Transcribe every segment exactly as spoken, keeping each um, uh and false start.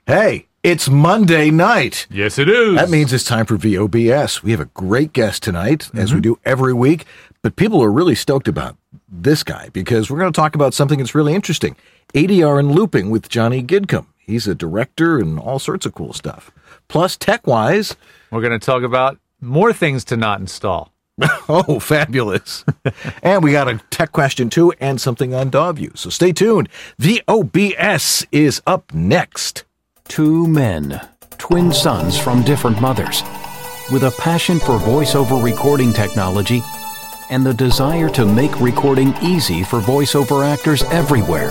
Hey, it's Monday night. Yes, it is. That means it's time for V O B S. We have a great guest tonight, mm-hmm. as we do every week, but people are really stoked about this guy because we're going to talk about something that's really interesting. A D R and looping with Johnny Gidcombe. He's a director and all sorts of cool stuff. Plus, tech-wise, we're going to talk about more things to not install. Oh, fabulous. And we got a tech question, too, and something on DawView. So stay tuned. V O B S is up next. Two men, twin sons from different mothers, with a passion for voiceover recording technology and the desire to make recording easy for voiceover actors everywhere.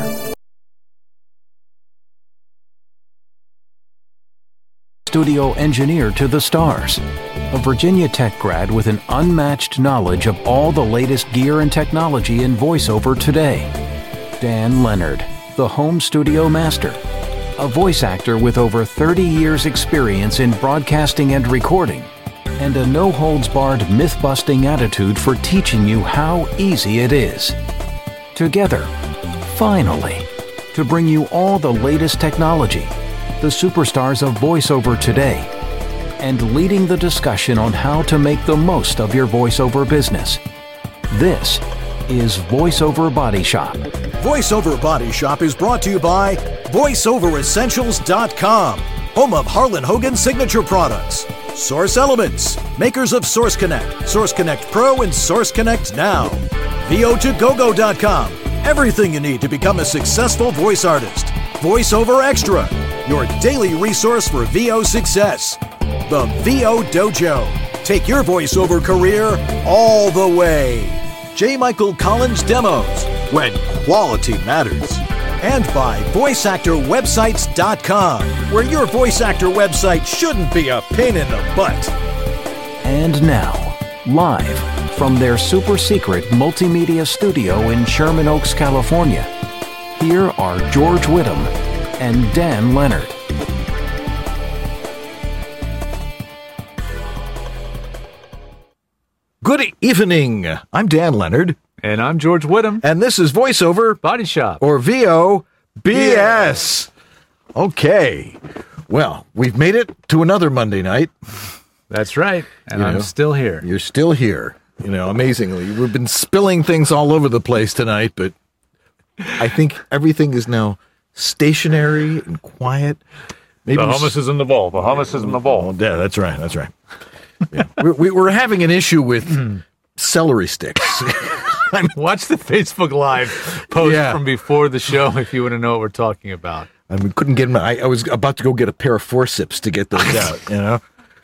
Studio engineer to the stars, a Virginia Tech grad with an unmatched knowledge of all the latest gear and technology in voiceover today. Dan Leonard, the home studio master, a voice actor with over thirty years experience in broadcasting and recording, and a no-holds-barred myth-busting attitude for teaching you how easy it is. Together, finally, to bring you all the latest technology, the superstars of voiceover today, and leading the discussion on how to make the most of your voiceover business. This is VoiceOver Body Shop. VoiceOver Body Shop is brought to you by voice over essentials dot com, home of Harlan Hogan signature products. Source Elements, makers of Source Connect, Source Connect Pro, and Source Connect Now. V O two go go dot com, everything you need to become a successful voice artist. VoiceOver Extra, your daily resource for V O success. The V O Dojo, take your voiceover career all the way. J. Michael Collins Demos, when quality matters. And by voice actor websites dot com, where your voice actor website shouldn't be a pain in the butt. And now, live from their super secret multimedia studio in Sherman Oaks, California, here are George Whittam and Dan Leonard. Good evening. I'm Dan Leonard. And I'm George Whittam. And this is VoiceOver Body Shop. Or V O B S. Okay. Well, we've made it to another Monday night. That's right. And you I'm know, still here. You're still here. You know, amazingly. We've been spilling things all over the place tonight, but I think everything is now stationary and quiet. Maybe the hummus is in the bowl. The hummus is in the bowl. Oh, yeah, that's right. That's right. Yeah. we're, we, we're having an issue with celery sticks. I mean, watch the Facebook Live post yeah. from before the show if you want to know what we're talking about. I mean, couldn't get them. I, I was about to go get a pair of forceps to get those out, you know?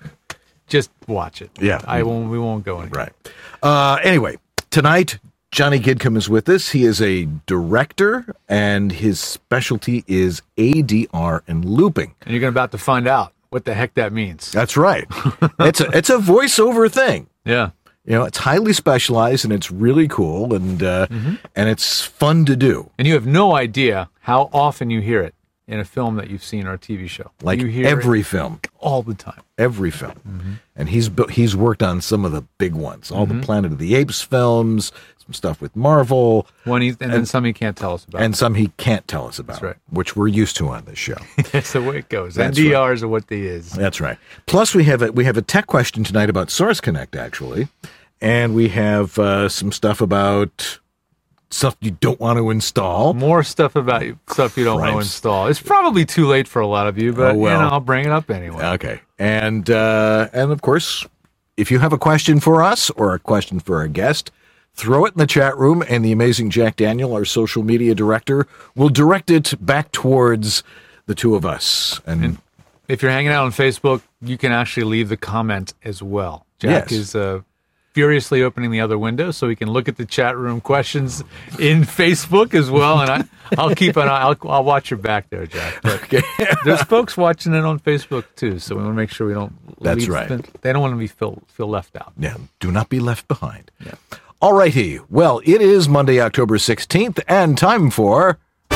Just watch it. Yeah. I won't, we won't go anywhere. Right. Uh, anyway, tonight, Johnny Gidcombe is with us. He is a director, and his specialty is A D R and looping. And you're about to find out what the heck that means. That's right. it's a it's a voiceover thing. Yeah. You know, it's highly specialized, and it's really cool, and uh, mm-hmm. and it's fun to do. And you have no idea how often you hear it in a film that you've seen or a T V show. Like you hear every film. All the time. Every film. Mm-hmm. And he's he's worked on some of the big ones. All mm-hmm. the Planet of the Apes films, some stuff with Marvel. One he, and, and then some he can't tell us about. And some he can't tell us about. That's right. Which we're used to on this show. That's the way it goes. That's N D Rs right. are what they is. That's right. Plus, we have a, we have a tech question tonight about Source Connect, actually. And we have uh, some stuff about stuff you don't want to install. More stuff about stuff you don't Cripes. want to install. It's probably too late for a lot of you, but oh, well. you know, I'll bring it up anyway. Okay. And, uh, and of course, if you have a question for us or a question for our guest, throw it in the chat room, and the amazing Jack Daniel, our social media director, will direct it back towards the two of us. And, and if you're hanging out on Facebook, you can actually leave the comment as well. Jack yes. is uh, furiously opening the other window so we can look at the chat room questions in Facebook as well. And I, I'll keep an eye. I'll, I'll watch your back there, Jack. But okay. There's folks watching it on Facebook too, so we want to make sure we don't. That's leave, right. They don't want to be feel feel left out. Yeah. Do not be left behind. Yeah. All righty. Well, it is Monday, October sixteenth, and time for.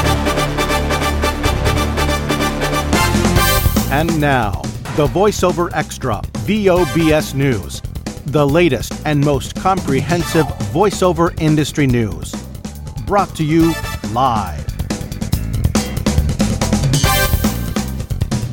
And now, the VoiceOver Extra V O B S News. The latest and most comprehensive voiceover industry news. Brought to you live.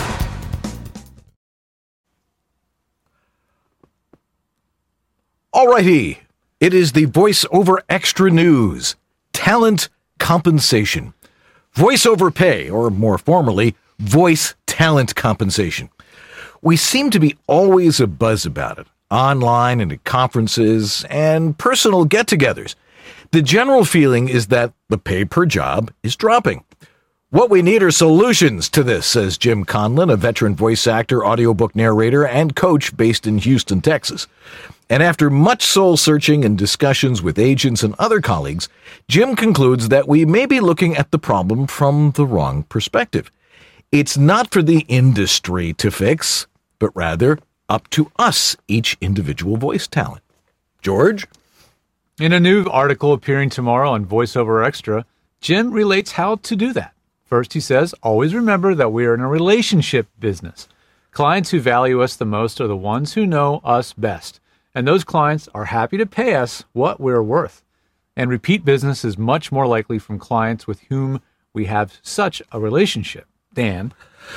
Alrighty, it is the VoiceOver Extra News. Talent compensation. VoiceOver pay, or more formally, voice talent compensation. We seem to be always abuzz about it, online and at conferences and personal get-togethers. The general feeling is that the pay per job is dropping. What we need are solutions to this, says Jim Conlon, a veteran voice actor, audiobook narrator, and coach based in Houston, Texas. And after much soul-searching and discussions with agents and other colleagues, Jim concludes that we may be looking at the problem from the wrong perspective. It's not for the industry to fix, but rather up to us, each individual voice talent. George? In a new article appearing tomorrow on VoiceOver Extra, Jim relates how to do that. First, he says, always remember that we are in a relationship business. Clients who value us the most are the ones who know us best. And those clients are happy to pay us what we're worth. And repeat business is much more likely from clients with whom we have such a relationship. Dan?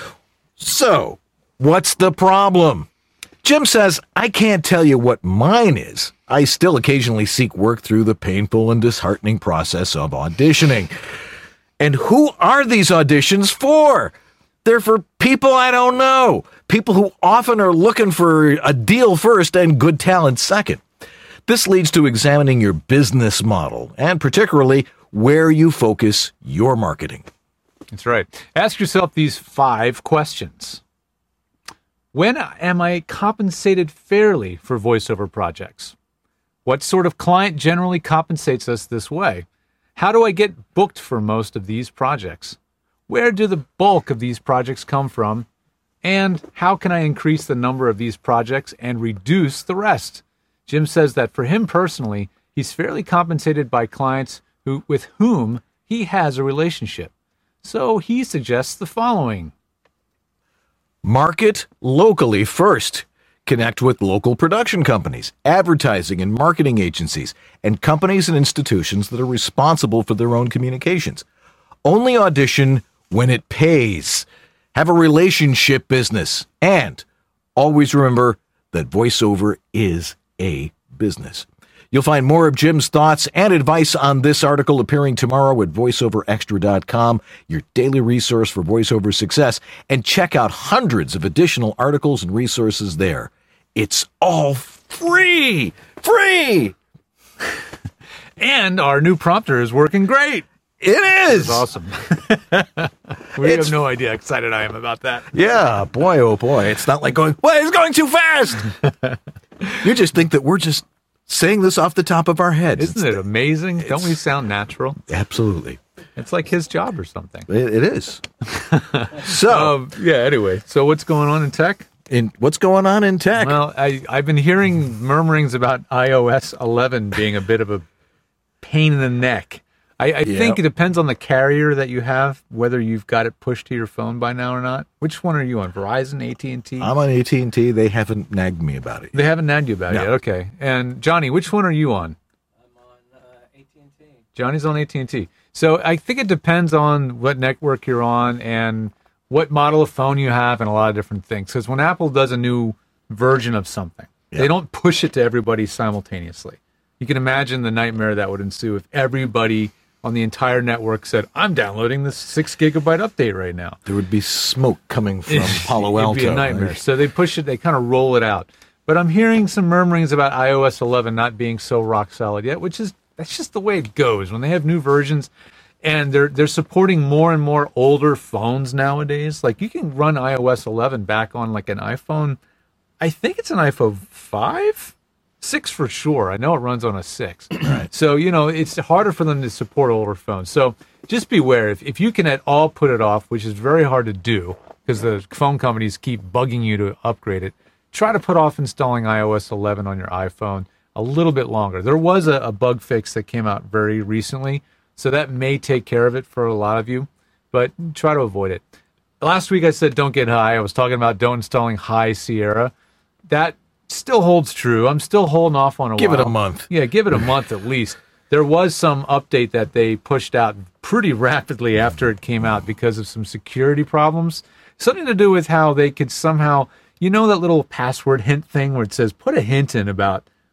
So, what's the problem? Jim says, I can't tell you what mine is. I still occasionally seek work through the painful and disheartening process of auditioning. And who are these auditions for? They're for people I don't know. People who often are looking for a deal first and good talent second. This leads to examining your business model and particularly where you focus your marketing. That's right. Ask yourself these five questions. When am I compensated fairly for voiceover projects? What sort of client generally compensates us this way? How do I get booked for most of these projects? Where do the bulk of these projects come from? And how can I increase the number of these projects and reduce the rest? Jim says that for him personally, he's fairly compensated by clients who, with whom he has a relationship. So he suggests the following. Market locally first. Connect with local production companies, advertising and marketing agencies, and companies and institutions that are responsible for their own communications. Only audition when it pays. Have a relationship business. And always remember that voiceover is a business. You'll find more of Jim's thoughts and advice on this article appearing tomorrow at voiceover extra dot com, your daily resource for voiceover success, and check out hundreds of additional articles and resources there. It's all free! Free! And our new prompter is working great. It is! It's awesome. we it's, have no idea how excited I am about that. Yeah, boy, oh boy. It's not like going, well, it's going too fast! You just think that we're just saying this off the top of our heads. Isn't it's, it amazing? Don't we sound natural? Absolutely. It's like his job or something. It, it is. so, um, yeah, anyway. So what's going on in tech? In What's going on in tech? Well, I, I've been hearing murmurings about i O S eleven being a bit of a pain in the neck. I, I yep. think it depends on the carrier that you have, whether you've got it pushed to your phone by now or not. Which one are you on? Verizon, A T and T? I'm on A T and T. They haven't nagged me about it yet. They haven't nagged you about no. it yet? Okay. And Johnny, which one are you on? I'm on uh, A T and T. Johnny's on A T and T. So I think it depends on what network you're on and what model of phone you have and a lot of different things. Because when Apple does a new version of something, yeah. they don't push it to everybody simultaneously. You can imagine the nightmare that would ensue if everybody on the entire network said, I'm downloading this six gigabyte update right now. There would be smoke coming from Palo Alto. It'd be a nightmare. Right? So they push it, they kind of roll it out. But I'm hearing some murmurings about i O S eleven not being so rock solid yet, which is, that's just the way it goes. When they have new versions and they're they're supporting more and more older phones nowadays, like you can run i O S eleven back on like an iPhone. I think it's an iPhone five? Six for sure. I know it runs on a six. Right. So, you know, it's harder for them to support older phones. So just beware. If, if you can at all put it off, which is very hard to do because the phone companies keep bugging you to upgrade it, try to put off installing i O S eleven on your iPhone a little bit longer. There was a, a bug fix that came out very recently, so that may take care of it for a lot of you, but try to avoid it. Last week I said don't get high. I was talking about don't installing High Sierra. That still holds true. I'm still holding off on a give while. Give it a month. Yeah, give it a month at least. There was some update that they pushed out pretty rapidly after it came out because of some security problems. Something to do with how they could somehow, you know that little password hint thing where it says put a hint in about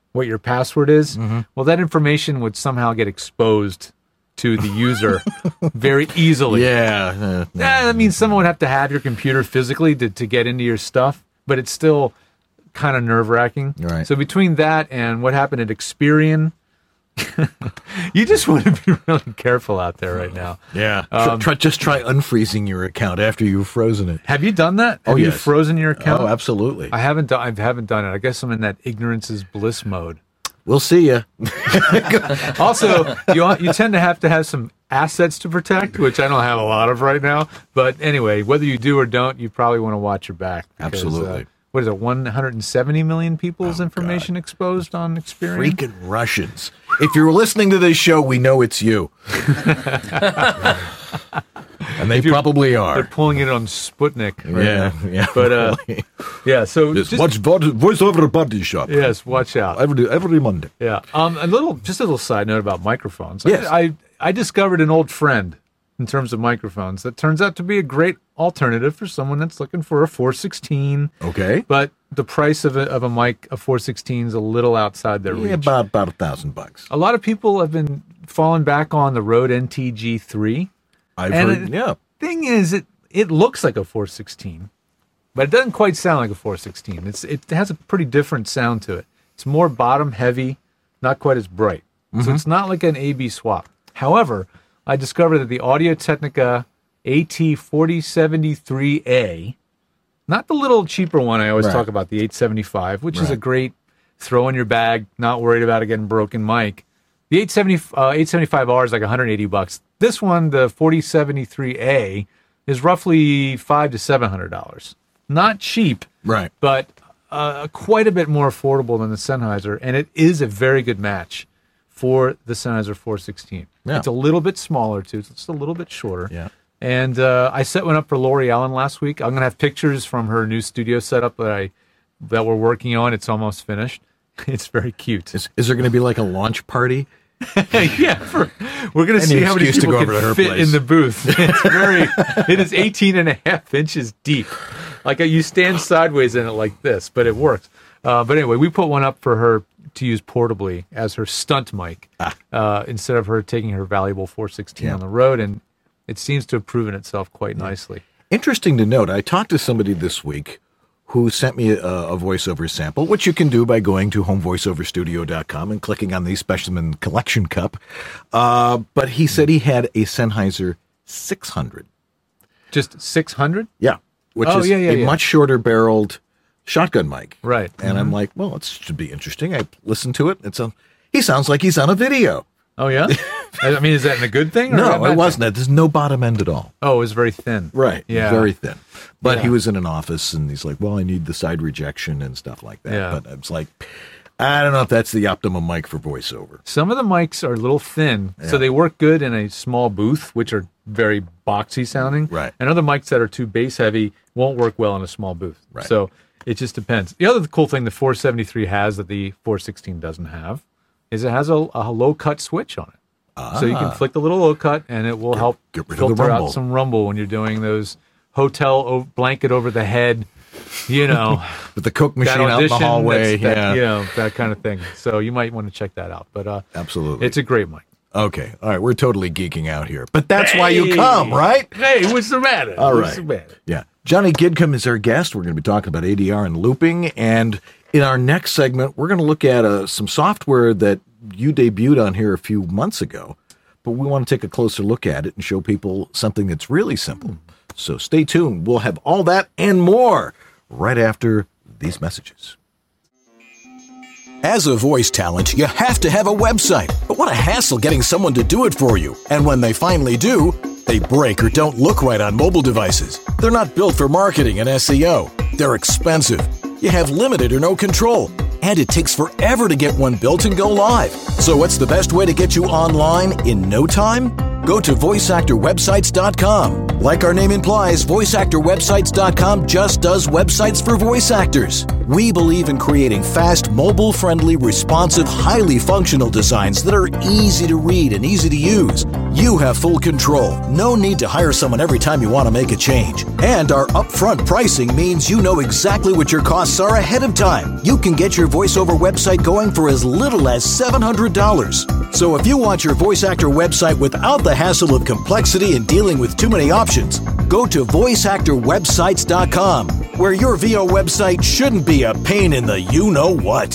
what your password is, mm-hmm. well, that information would somehow get exposed to the user very easily. Yeah. Uh, yeah. That means someone would have to have your computer physically to, to get into your stuff, but it's still kind of nerve-wracking. Right. So between that and what happened at Experian, you just want to be really careful out there right now. Yeah. Um, try, just try unfreezing your account after you've frozen it. Have you done that? Oh, Have you yes. frozen your account? Oh, absolutely. I haven't done. I haven't done it. I guess I'm in that ignorance is bliss mode. We'll see you. Also, you you tend to have to have some assets to protect, which I don't have a lot of right now. But anyway, whether you do or don't, you probably want to watch your back. Because, Absolutely. Uh, what is it? one hundred seventy million people's Oh, information God. exposed on Experian. Freaking Russians. If you're listening to this show, we know it's you. And they If you're- probably They're are. pulling it on Sputnik. Right Yeah, now. yeah. But uh, yeah. So Just just, watch vo- voiceover body shop. yes, watch out. Every, every Monday. Yeah. Um. A little, just a little side note about microphones. Yes. I, I I discovered an old friend in terms of microphones that turns out to be a great alternative for someone that's looking for a four sixteen. Okay. But the price of a of a mic, a four sixteen, is a little outside their Yeah, reach. about, about a thousand bucks. A lot of people have been falling back on the Rode N T G three. I've And heard, it- yeah. Thing is, it it looks like a four sixteen, but it doesn't quite sound like a four sixteen. It's it has a pretty different sound to it. It's more bottom heavy, not quite as bright. So it's not like an A B swap. However, I discovered that the Audio Technica A T forty seventy-three A, not the little cheaper one I always Right. talk about, the eight seventy-five, which is a Right. great throw in your bag, not worried about it getting broken mic. The eight seventy, uh, eight seventy-five R is like one hundred eighty bucks. This one, the forty seventy-three A, is roughly five to seven hundred dollars. Not cheap, Right. but uh, quite a bit more affordable than the Sennheiser, and it is a very good match for the Sennheiser four sixteen. Yeah. It's a little bit smaller too. It's just a little bit shorter. Yeah. And uh, I set one up for Lori Allen last week. I'm gonna have pictures from her new studio setup that I that we're working on. It's almost finished. It's very cute. Is, is there going to be like a launch party? yeah, for, we're going to Any see how many excuse to people go can over to her fit place. in the booth. It's very, it is eighteen and a half inches deep. Like uh, you stand sideways in it like this, but it works. Uh, but anyway, we put one up for her to use portably as her stunt mic Ah. uh, instead of her taking her valuable four sixteen Yeah. on the road, and it seems to have proven itself quite nicely. Interesting to note, I talked to somebody this week who sent me a, a voiceover sample, which you can do by going to home voiceover studio dot com and clicking on the Specimen Collection Cup. Uh, but he said he had a Sennheiser six hundred. Just six hundred? Yeah. Which Oh, is yeah, yeah, a yeah. much shorter barreled shotgun mic. Right. And I'm like, well, it should be interesting. I listened to it. It's a, he sounds like he's on a video. Oh, yeah? I mean, is that a good thing? Or a No, bad it thing? wasn't. There's no bottom end at all. Oh, it was very thin. Right. Yeah. Very thin. But Yeah. he was in an office and he's like, well, I need the side rejection and stuff like that. Yeah. But I was like, I don't know if that's the optimum mic for voiceover. Some of the mics are a little thin, so Yeah. they work good in a small booth, which are very boxy sounding. Right. And other mics that are too bass heavy won't work well in a small booth. Right. So it just depends. The other cool thing the four seventy-three has that the four sixteen doesn't have is it has a, a low cut switch on it. So you can flick the little low cut, and it will help get rid of the filter rumble. out some rumble when you're doing those hotel o- blanket over the head, you know. With the Coke that machine out in the audition, hallway. that's- that, yeah. you know, that kind of thing. So you might want to check that out. But uh, Absolutely. it's a great mic. Okay. All right. We're totally geeking out here. But that's why you Hey! come, right? Hey, what's the matter? All what's right. the matter? Yeah. Johnny Gidcombe is our guest. We're going to be talking about A D R and looping. And in our next segment, we're going to look at uh, some software that you debuted on here a few months ago. But we want to take a closer look at it and show people something that's really simple. So stay tuned. We'll have all that and more right after these messages. As a voice talent, you have to have a website. But what a hassle getting someone to do it for you. And when they finally do, they break or don't look right on mobile devices. They're not built for marketing and S E O. They're expensive. You have limited or no control. And it takes forever to get one built and go live. So what's the best way to get you online in no time? Go to voice actor websites dot com. Like our name implies, voice actor websites dot com just does websites for voice actors. We believe in creating fast, mobile-friendly, responsive, highly functional designs that are easy to read and easy to use. You have full control. No need to hire someone every time you want to make a change. And our upfront pricing means you know exactly what your costs are ahead of time. You can get your VoiceOver website going for as little as seven hundred dollars. So if you want your voice actor website without the hassle of complexity and dealing with too many options, go to voice actor websites dot com, where your V O website shouldn't be a pain in the you-know-what.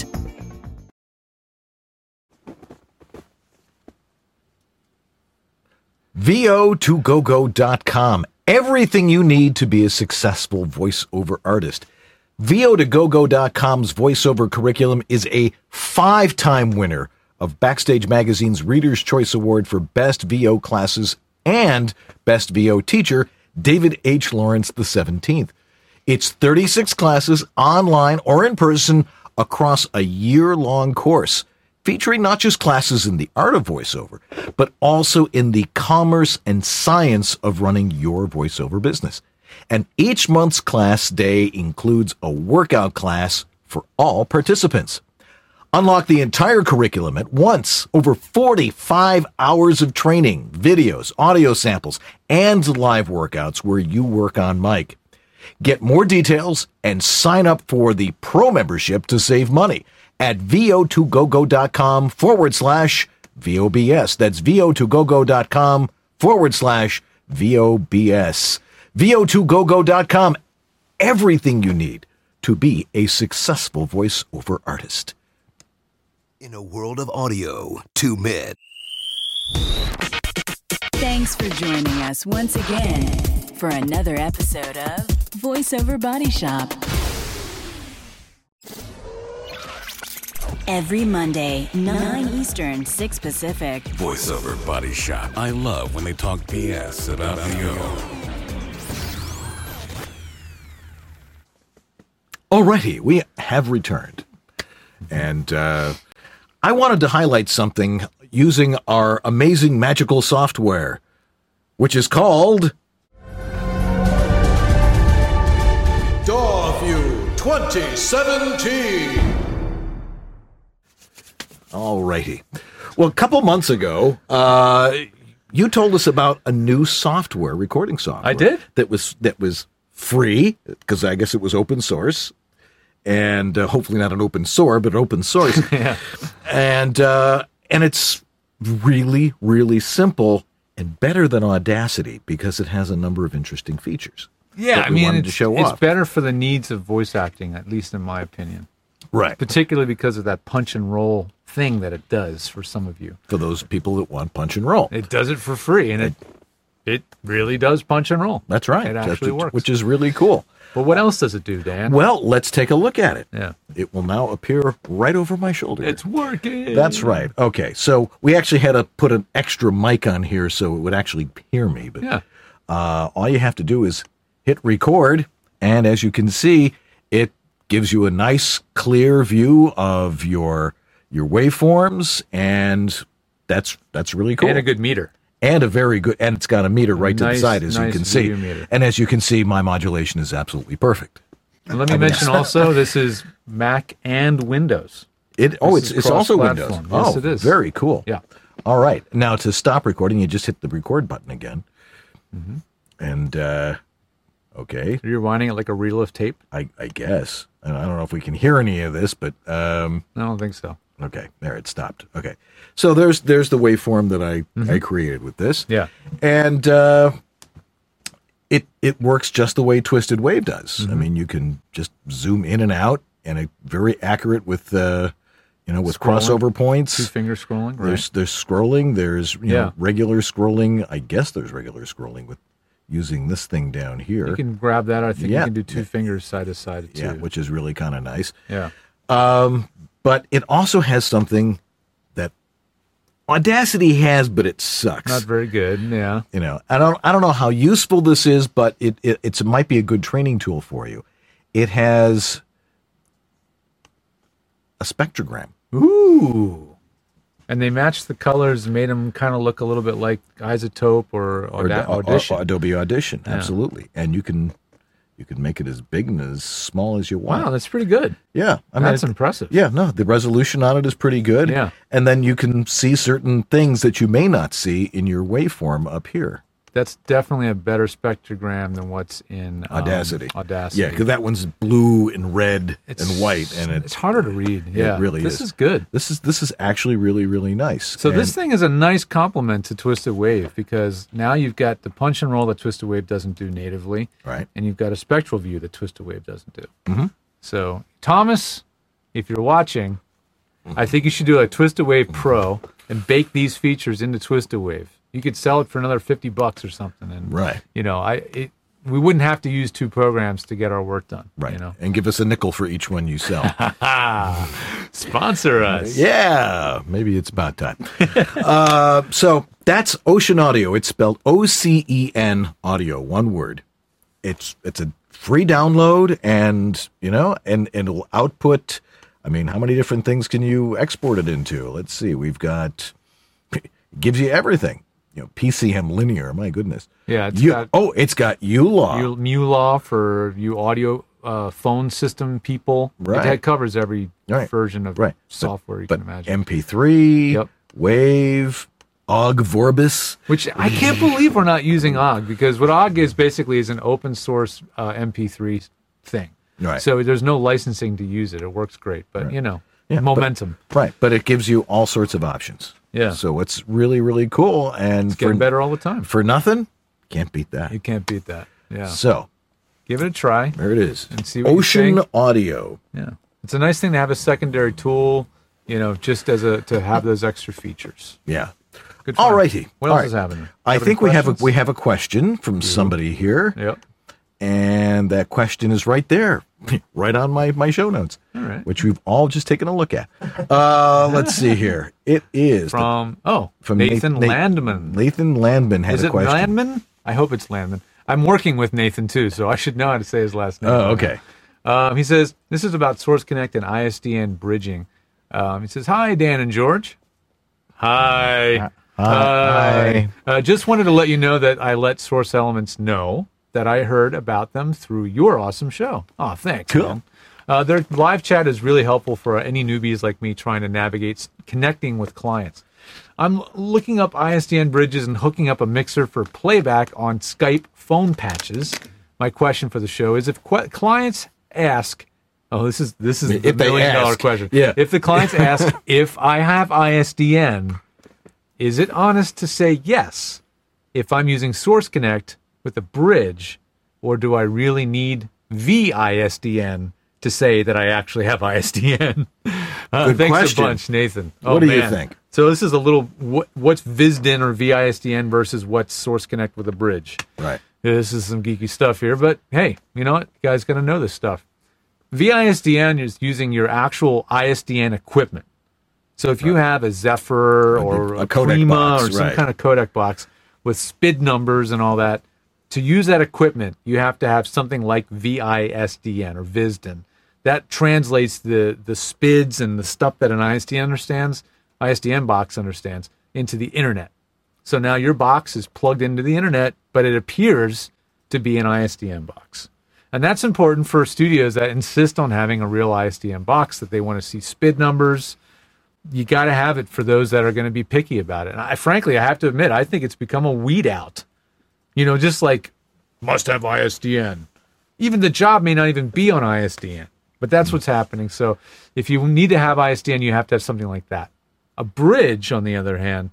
V O two go go dot com. Everything you need to be a successful voiceover artist. V O two go go dot com's voiceover curriculum is a five-time winner of Backstage Magazine's Reader's Choice Award for Best V O Classes and Best V O Teacher, David H. Lawrence the seventeenth. It's thirty-six classes, online or in person, across a year-long course, featuring not just classes in the art of voiceover, but also in the commerce and science of running your voiceover business. And each month's class day includes a workout class for all participants. Unlock the entire curriculum at once. Over forty-five hours of training, videos, audio samples, and live workouts where you work on mic. Get more details and sign up for the pro membership to save money at V O two go go dot com forward slash V O B S. That's V O two go go dot com forward slash V O B S. V O two go go dot com. Everything you need to be a successful voiceover artist. In a world of audio, two men. Thanks for joining us once again for another episode of VoiceOver Body Shop. Every Monday, nine Eastern, six Pacific. VoiceOver Body Shop. I love when they talk B S about V O. Alrighty, we have returned. And uh, I wanted to highlight something using our amazing magical software, which is called DawView twenty seventeen. Alrighty. Well, a couple months ago, uh, you told us about a new software, recording software. I did? That was that was free, because I guess it was open source, and uh, hopefully not an open sore, but open source. Yeah. And uh, and it's really, really simple and better than Audacity because it has a number of interesting features. Yeah, that I we mean, wanted it's, to show it's off. better for the needs of voice acting, at least in my opinion. Right. Particularly because of that punch and roll thing that it does for some of you. For those people that want punch and roll. It does it for free, and it it really does punch and roll. That's right. It actually That's- works. Which is really cool. But what else does it do, Dan? Well, let's take a look at it. Yeah. It will now appear right over my shoulder. It's working. That's right. Okay, so we actually had to put an extra mic on here so it would actually hear me. But Yeah. uh, all you have to do is hit record, and as you can see, it gives you a nice, clear view of your your waveforms, and that's that's really cool. And a good meter. And a very good, and it's got a meter right to the Nice- side, as you nice can see. video meter. And as you can see, my modulation is absolutely perfect. And let me mention also, this is Mac and Windows. It oh, This it's is it's also Windows. cross-platform. Yes, oh, it is. Very cool. Yeah. All right. Now to stop recording, you just hit the record button again. Mm-hmm. And uh, okay, You're winding it like a reel of tape? I, I guess. And I don't know if we can hear any of this, but um, I don't think so. okay, there it stopped. Okay, so there's there's the waveform that I I created with this. Mm-hmm. Yeah. And uh, it it works just the way Twisted Wave does. Mm-hmm. I mean, you can just zoom in and out, and it very accurate with uh, you know with Scrolling. crossover points. Two finger scrolling, right? There's there's scrolling. There's you Yeah. know regular scrolling. I guess there's regular scrolling with using this thing down here. You can grab that. I think Yeah. you can do two fingers side to side too. yeah, which is really kind of nice. yeah. Um, but it also has something that Audacity has, but it sucks. Not very good. Yeah. you know, I don't I don't know how useful this is, but it, it it's it might be a good training tool for you. It has a spectrogram. Ooh. And they matched the colors and made them kind of look a little bit like Isotope or, Or Auda- Au- Au- Audition. Adobe Audition, Yeah. absolutely. And you can You can make it as big and as small as you want. Wow, that's pretty good. Yeah. I mean, That's it- impressive. Yeah, no, the resolution on it is pretty good. Yeah. And then you can see certain things that you may not see in your waveform up here. That's definitely a better spectrogram than what's in um, Audacity. Audacity. Yeah, because that one's blue and red It's- and white, and it's it's harder to read. Yeah, it really this is. is good. This is this is actually really really nice. So And- this thing is a nice complement to Twisted Wave because now you've got the punch and roll that Twisted Wave doesn't do natively, right, and you've got a spectral view that Twisted Wave doesn't do. Mm-hmm. So Thomas, if you're watching, I think you should do a Twisted Wave Pro and bake these features into Twisted Wave. You could sell it for another fifty bucks or something, and right, you know, I it, we wouldn't have to use two programs to get our work done. right, You know, and give us a nickel for each one you sell. sponsor us. Yeah, maybe it's about time. uh, so that's Ocean Audio. It's spelled O C E N Audio, one word. It's it's a free download, and you know, and and it'll output. I mean, how many different things can you export it into? Let's see. We've got it gives you everything. You know, P C M linear. My goodness. Yeah, it's You- got oh, it's got U-Law. U- MuLaw for you audio uh, phone system people. Right. It covers every Right. version of Right. software you but can imagine. M P three, Yep. Wave, Og Vorbis. Which I can't believe we're not using O G, because what O G is basically is an open source uh, M P three thing. Right. So there's no licensing to use it. It works great, but you know, Yeah, but- momentum. Right, but it gives you all sorts of options. Yeah. So it's really, really cool. And It's getting for, better all the time. for nothing, can't beat that. You can't beat that. Yeah. So Give it a try. there it is. And see what you Ocean think. Audio. Yeah. It's a nice thing to have a secondary tool, you know, just as a to have those extra features. Yeah. Good. All fun. righty. What All else right. is happening? I Have any think we have a questions? we have a question from somebody here. Yep. And that question is right there, right on my, my show notes, All right. which we've all just taken a look at. Uh, let's see here. It is the- From oh from Nathan Nath- Landman. Nathan Landman had Is a it question. Landman? I hope it's Landman. I'm working with Nathan too, so I should know how to say his last name. Oh, okay. Um, he says this is about Source Connect and I S D N bridging. Um, he says, "Hi, Dan and George. Hi. Hi. Uh, just wanted to let you know that I let Source Elements know that I heard about them through your awesome show. Oh, thanks. Cool. Man. Uh, their live chat is really helpful for any newbies like me trying to navigate s- connecting with clients. I'm looking up I S D N bridges and hooking up a mixer for playback on Skype phone patches. My question for the show is if qu- clients ask, oh, this is this is the If they million dollar ask, question. yeah. If the clients ask if I have I S D N, is it honest to say yes if I'm using Source Connect with a bridge, or do I really need V I S D N to say that I actually have I S D N? Uh, Good thanks question. a bunch, Nathan. Oh, What do you man. think? So this is a little, what, what's V I S D N or V I S D N versus what's Source Connect with a bridge? Right. This is some geeky stuff here, but hey, you know what? You guys got to know this stuff. V I S D N is using your actual I S D N equipment. So if you have a Zephyr or a a, codec Prima box, or some right. kind of codec box with S P I D numbers and all that, to use that equipment, you have to have something like V I S D N or V I S D N. That translates the, the S P I Ds and the stuff that an I S D N understands, I S D N box understands, into the internet. So now your box is plugged into the internet, but it appears to be an I S D N box. And that's important for studios that insist on having a real I S D N box, that they want to see S P I D numbers. You got to have it for those that are going to be picky about it. And I, frankly, I have to admit, I think it's become a weed out. You know, just like, must have I S D N. Even the job may not even be on I S D N, but that's what's happening. So if you need to have I S D N, you have to have something like that. A bridge, on the other hand,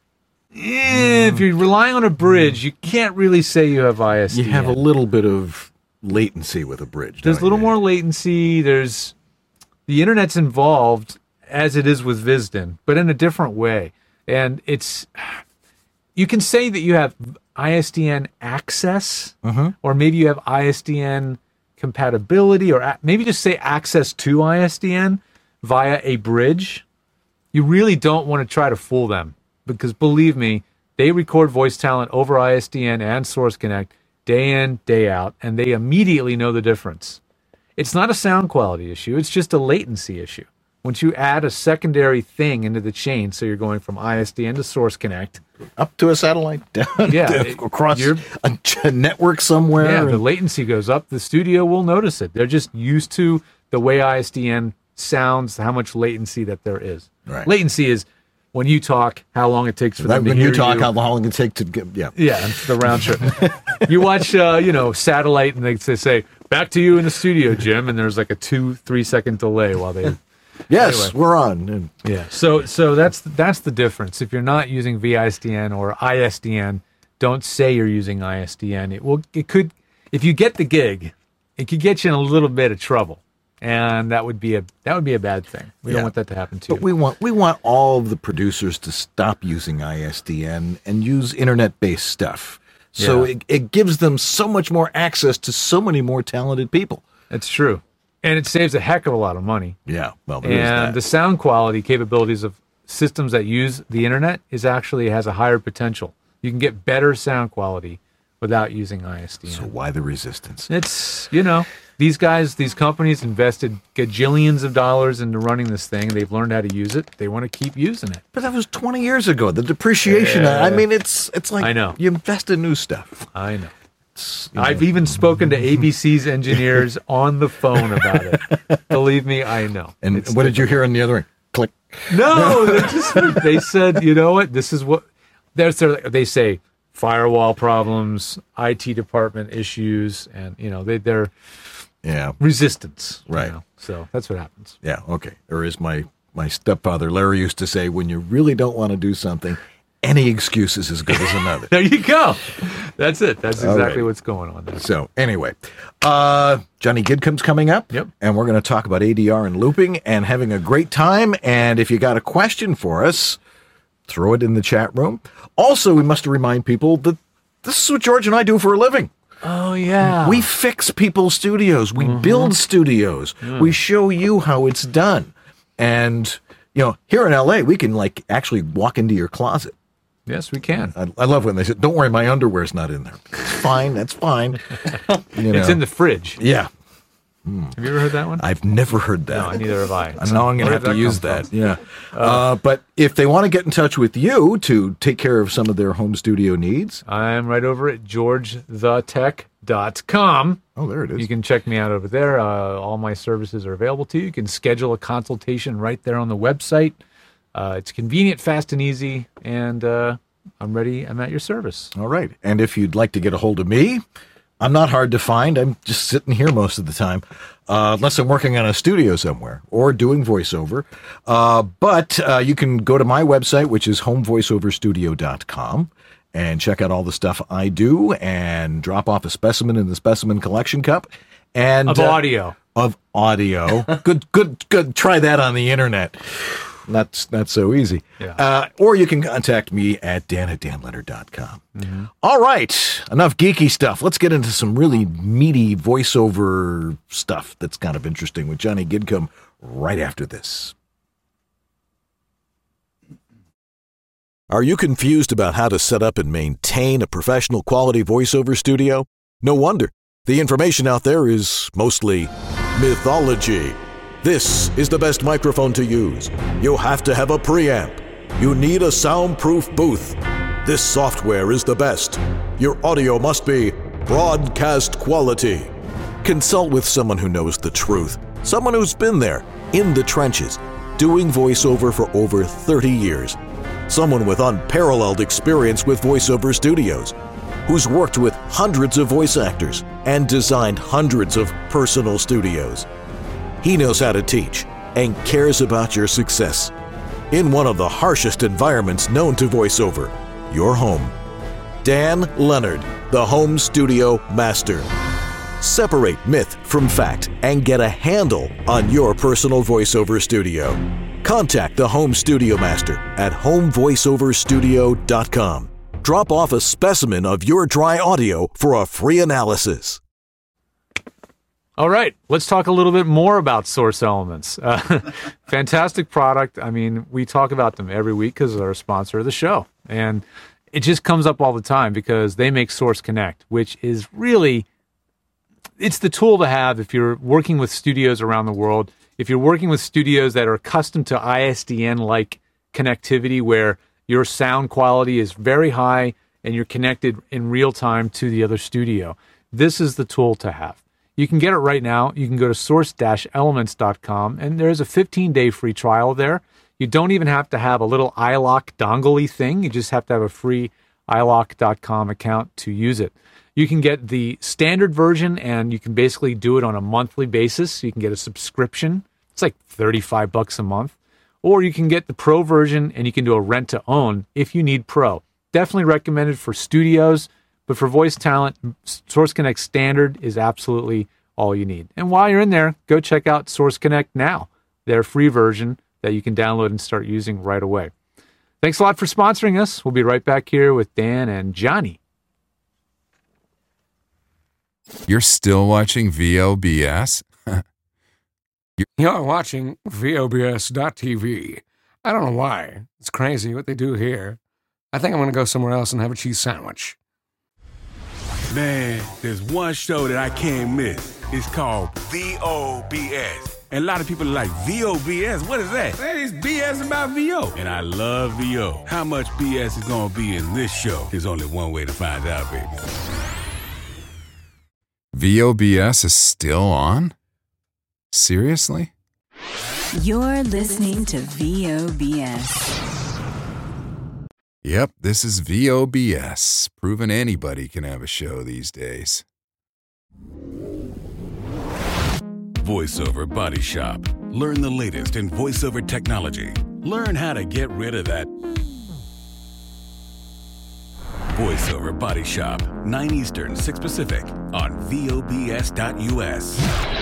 eh, if you're relying on a bridge, you can't really say you have I S D N. You have a little bit of latency with a bridge. There's a don't little you? more latency. There's the internet's involved as it is with V I S D N, but in a different way. And it's, you can say that you have I S D N access, Mm-hmm. or maybe you have I S D N compatibility, or a- maybe just say access to I S D N via a bridge. You really don't want to try to fool them, because believe me, they record voice talent over I S D N and Source Connect day in, day out, and they immediately know the difference. It's not a sound quality issue. It's just a latency issue. once you add a secondary thing into the chain, so you're going from I S D N to Source Connect, up to a satellite, down yeah, to, it, across a, a network somewhere. Yeah, and, the latency goes up. The studio will notice it. They're just used to the way I S D N sounds, how much latency that there is. Right. Latency is when you talk, how long it takes for them to when hear you talk, you. how long it take to get, yeah. Yeah, it's the round trip. You watch, uh, you know, satellite, and they, they say, back to you in the studio, Jim, and there's like a two, three second delay while they... Yes, anyway. we're on. Yeah, so so that's that's the difference. If you're not using V I S D N or I S D N, don't say you're using I S D N. It will, it could, if you get the gig, it could get you in a little bit of trouble. And that would be a that would be a bad thing. We Yeah. don't want that to happen to But you. we want we want all of the producers to stop using I S D N and use internet-based stuff. So Yeah. it, it gives them so much more access to so many more talented people. It's true. And it saves a heck of a lot of money. Yeah, well, there is And that. the sound quality capabilities of systems that use the internet is actually has a higher potential. You can get better sound quality without using I S D N. So why the resistance? It's, you know, these guys, these companies invested gajillions of dollars into running this thing. They've learned how to use it. They want to keep using it. But that was twenty years ago. The depreciation. Yeah. I mean, it's it's like I know. you invest in new stuff. I know. I've even spoken to A B C's engineers on the phone about it. Believe me, I know. And It's what did you hear on the other end? Click. No, they just they said, you know what? This is what there's their, they say firewall problems, I T department issues, and you know they they're Yeah. resistance. you Right. know? So that's what happens. Yeah. Okay. Or as my my stepfather Larry used to say, when you really don't want to do something, any excuse is as good as another. There you go. That's it. That's All exactly right. what's going on there. So anyway, uh, Johnny Gidcomb's coming up. Yep. And we're going to talk about A D R and looping and having a great time. And if you got a question for us, throw it in the chat room. Also, we must remind people that this is what George and I do for a living. Oh yeah. We fix people's studios. We build studios. We show you how it's done. And, you know, here in L A, we can like actually walk into your closet. Yes, we can. I, I love when they say, don't worry, my underwear's not in there. It's fine. That's fine. You It's know. in the fridge. Yeah. Have you ever heard that one? I've never heard that. No, neither have I. I know I'm going to Where have did to that use come that. from? Yeah. Uh, but if they want to get in touch with you to take care of some of their home studio needs. I'm right over at george the tech dot com. Oh, there it is. You can check me out over there. Uh, all my services are available to you. You can schedule a consultation right there on the website. Uh, it's convenient, fast, and easy. And uh, I'm ready. I'm at your service. All right. And if you'd like to get a hold of me, I'm not hard to find. I'm just sitting here most of the time, uh, unless I'm working on a studio somewhere or doing voiceover. Uh, but uh, you can go to my website, which is home voiceover studio dot com, and check out all the stuff I do and drop off a specimen in the specimen collection cup. And Of uh, audio. Of audio. good, good, good. Try that on the internet. That's not so easy. Yeah. Uh, or you can contact me at dan at dan leonard dot com. Mm-hmm. All right. Enough geeky stuff. Let's get into some really meaty voiceover stuff that's kind of interesting with Johnny Gidcomb right after this. Are you confused about how to set up and maintain a professional quality voiceover studio? No wonder. The information out there is mostly mythology. This is the best microphone to use. You have to have a preamp. You need a soundproof booth. This software is the best. Your audio must be broadcast quality. Consult with someone who knows the truth. Someone who's been there, in the trenches, doing voiceover for over thirty years. Someone with unparalleled experience with voiceover studios, who's worked with hundreds of voice actors and designed hundreds of personal studios. He knows how to teach and cares about your success. In one of the harshest environments known to voiceover, your home. Dan Leonard, the Home Studio Master. Separate myth from fact and get a handle on your personal voiceover studio. Contact the Home Studio Master at home voiceover studio dot com. Drop off a specimen of your dry audio for a free analysis. All right, let's talk a little bit more about Source Elements. Uh, fantastic product. I mean, we talk about them every week because they're a sponsor of the show. And it just comes up all the time because they make Source Connect, which is really, it's the tool to have if you're working with studios around the world. If you're working with studios that are accustomed to I S D N-like connectivity where your sound quality is very high and you're connected in real time to the other studio, this is the tool to have. You can get it right now. You can go to source dash elements dot com, and there's a fifteen-day free trial there. You don't even have to have a little iLok dongle-y thing. You just have to have a free i lock dot com account to use it. You can get the standard version, and you can basically do it on a monthly basis. You can get a subscription. It's like thirty-five bucks a month. Or you can get the Pro version, and you can do a rent-to-own if you need Pro. Definitely recommended for studios, but for voice talent, Source Connect Standard is absolutely all you need. And while you're in there, go check out Source Connect Now, their free version that you can download and start using right away. Thanks a lot for sponsoring us. We'll be right back here with Dan and Johnny. You're still watching V O B S? You're watching V O B S dot T V. I don't know why. It's crazy what they do here. I think I'm going to go somewhere else and have a cheese sandwich. Man, there's one show that I can't miss. It's called V O B S. And a lot of people are like, V O B S? What is that? That is B S about V O. And I love V O. How much B S is going to be in this show? There's only one way to find out, baby. V O B S is still on? Seriously? You're listening to V O B S. Yep, this is V O B S, proving anybody can have a show these days. VoiceOver Body Shop. Learn the latest in voiceover technology. Learn how to get rid of that VoiceOver Body Shop. nine Eastern, six Pacific on V O B S dot U S.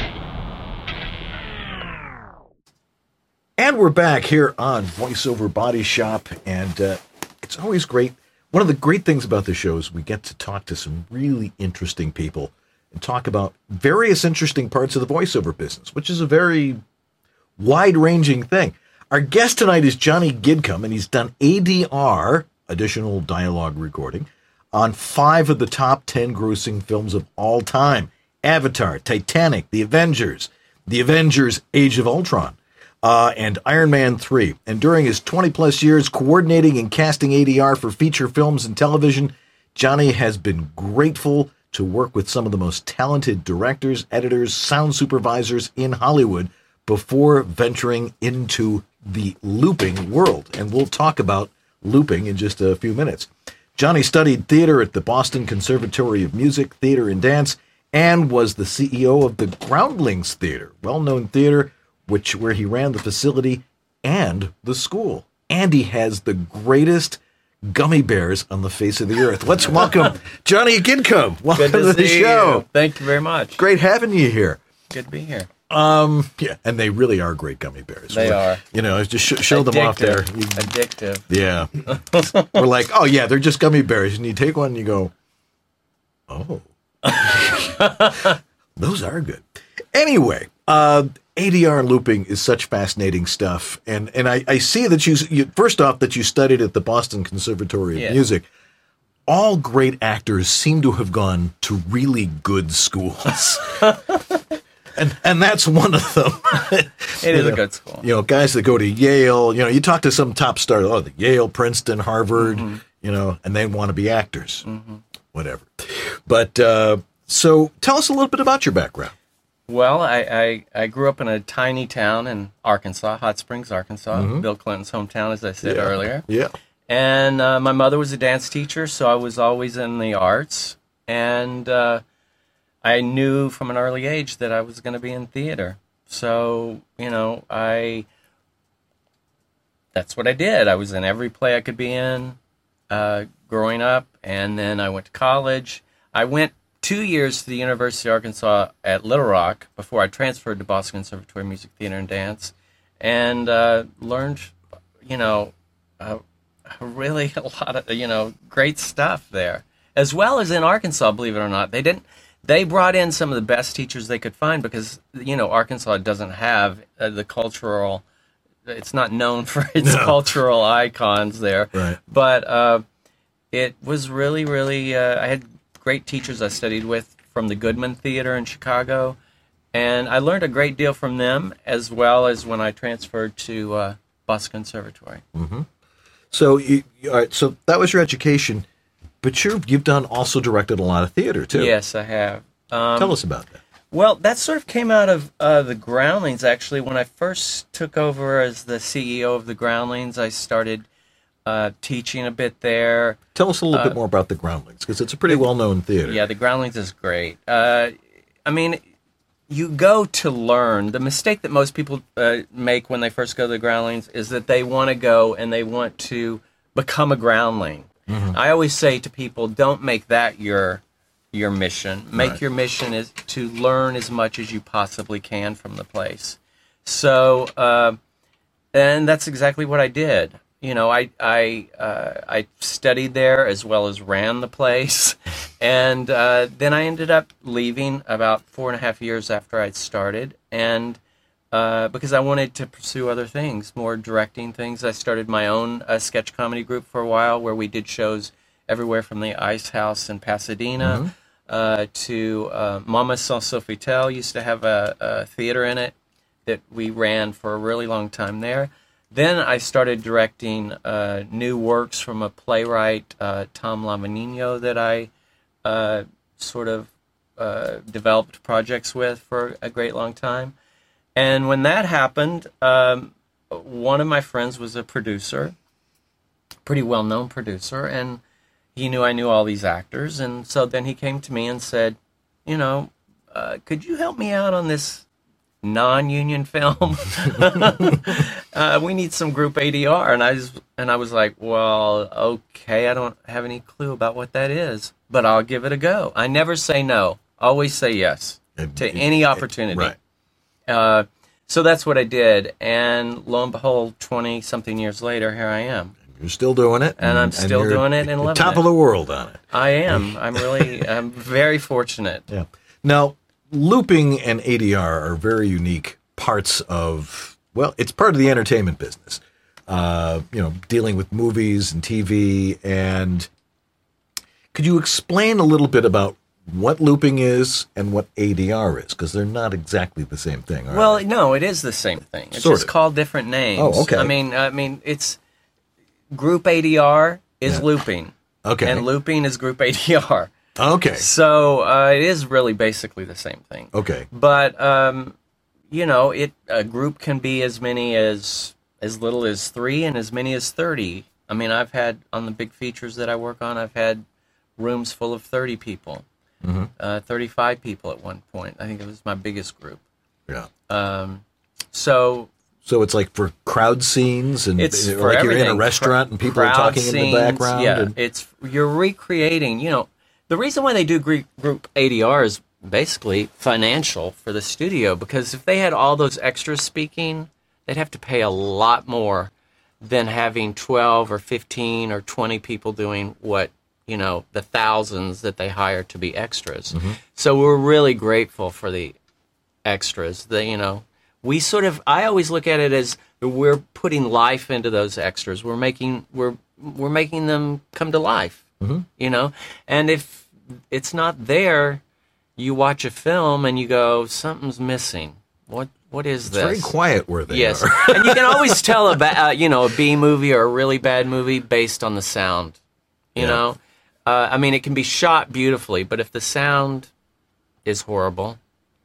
And we're back here on VoiceOver Body Shop, and uh, it's always great. One of the great things about the show is we get to talk to some really interesting people and talk about various interesting parts of the voiceover business, which is a very wide-ranging thing. Our guest tonight is Johnny Gidcombe, and he's done A D R, additional dialogue recording, on five of the top ten grossing films of all time. Avatar, Titanic, The Avengers, The Avengers Age of Ultron, uh, and Iron Man three. And during his twenty-plus years coordinating and casting A D R for feature films and television, Johnny has been grateful to work with some of the most talented directors, editors, sound supervisors in Hollywood before venturing into the looping world. And we'll talk about looping in just a few minutes. Johnny studied theater at the Boston Conservatory of Music, Theater and Dance, and was the C E O of the Groundlings Theater, well-known theater which where he ran the facility and the school. And he has the greatest gummy bears on the face of the earth. Let's welcome Johnny Gidcombe. Welcome Good to, to the see show. You. Thank you very much. Great having you here. Good to be here. Um, yeah, and they really are great gummy bears. They We're, are. You know, just sh- show Addictive. them off there. You, Addictive. yeah. We're like, oh, yeah, they're just gummy bears. And you take one and you go, oh. Those are good. Anyway, uh, A D R and looping is such fascinating stuff. And and I, I see that you, you, first off, that you studied at the Boston Conservatory of Yeah. Music. All great actors seem to have gone to really good schools. And and that's one of them. It is You a know, good school. You know, guys that go to Yale, you know, you talk to some top stars, oh, the Yale, Princeton, Harvard, Mm-hmm. you know, and they want to be actors. Mm-hmm. Whatever. But uh, so tell us a little bit about your background. Well, I, I, I grew up in a tiny town in Arkansas, Hot Springs, Arkansas, Mhm. Bill Clinton's hometown, as I said Yeah. earlier. Yeah. And uh, my mother was a dance teacher, so I was always in the arts. And uh, I knew from an early age that I was going to be in theater. So, you know, I that's what I did. I was in every play I could be in uh, growing up, and then I went to college. I went two years to the University of Arkansas at Little Rock before I transferred to Boston Conservatory of Music, Theater, and Dance, and uh, learned, you know, uh, really a lot of, you know, great stuff there. As well as in Arkansas, believe it or not. They didn't. They brought in some of the best teachers they could find because, you know, Arkansas doesn't have uh, the cultural, it's not known for its No. cultural icons there. Right. But uh, it was really, really, uh, I had great teachers I studied with from the Goodman Theater in Chicago And I learned a great deal from them, as well as when I transferred to uh, Boston Conservatory. Mm-hmm. So, you, all right, so that was your education, but you're, you've done also directed a lot of theater, too. Yes, I have. Um, Tell us about that. Well, that sort of came out of uh, the Groundlings, actually. When I first took over as the C E O of the Groundlings, I started uh, teaching a bit there. Tell us a little uh, bit more about the Groundlings, because it's a pretty well-known theater. Yeah, the Groundlings is great. Uh, I mean, you go to learn. The mistake that most people uh, make when they first go to the Groundlings is that they want to go and they want to become a Groundling. Mm-hmm. I always say to people, don't make that your your mission. Make Right. your mission is to learn as much as you possibly can from the place. So, uh, and that's exactly what I did. You know, I I uh, I studied there as well as ran the place, and uh, then I ended up leaving about four and a half years after I'd started, and uh, because I wanted to pursue other things, more directing things. I started my own uh, sketch comedy group for a while, where we did shows everywhere from the Ice House in Pasadena Mm-hmm. uh, to uh, Mama Sans Sofitel. Used to have a, a theater in it that we ran for a really long time there. Then I started directing uh, new works from a playwright, uh, Tom Lavanino, that I uh, sort of uh, developed projects with for a great long time. And when that happened, um, one of my friends was a producer, pretty well-known producer, and he knew I knew all these actors. And so then he came to me and said, you know, uh, could you help me out on this non-union film? uh, we need some group A D R. And I was, and I was like, well, okay, I don't have any clue about what that is, but I'll give it a go. I never say no. Always say yes It- to it- any it- opportunity. right. Uh, so that's what I did. And lo and behold, twenty-something years later, here I am. You're still doing it. And I'm still you're doing it and loving top it. of the world on it. I am. I'm really, I'm very fortunate. Yeah. Now, looping and A D R are very unique parts of, well, it's part of the entertainment business. Uh, you know, dealing with movies and T V. And could you explain a little bit about what looping is and what A D R is? Because they're not exactly the same thing, are Well, they? no, it is the same thing. It's Sort just of. called different names. Oh, okay. I mean, I mean, it's group A D R is Yeah. looping. Okay. And looping is group A D R. Okay. So uh, it is really basically the same thing. Okay. But um, you know, it a group can be as many as as little as three and as many as thirty. I mean, I've had on the big features that I work on, I've had rooms full of thirty people, Mm-hmm. uh, thirty-five people at one point. I think it was my biggest group. Yeah. Um, so So it's like for crowd scenes and it's uh, for like you're in a everything. restaurant and people are Crowd talking in the scenes, background. Yeah, and- it's you're recreating. You know, the reason why they do gre- group A D R is basically financial for the studio, because if they had all those extras speaking, they'd have to pay a lot more than having twelve or fifteen or twenty people doing what, you know, the thousands that they hire to be extras. Mm-hmm. So we're really grateful for the extras. The, you know, we sort of, I always look at it as we're putting life into those extras. We're making, we're, we're making them come to life, Mm-hmm. you know? And if it's not there, you watch a film and you go, something's missing. What, what is It's this? very quiet where they Yes. are. And you can always tell a ba- uh, you know, a B movie or a really bad movie based on the sound. You Yeah. know, uh, I mean, it can be shot beautifully, but if the sound is horrible,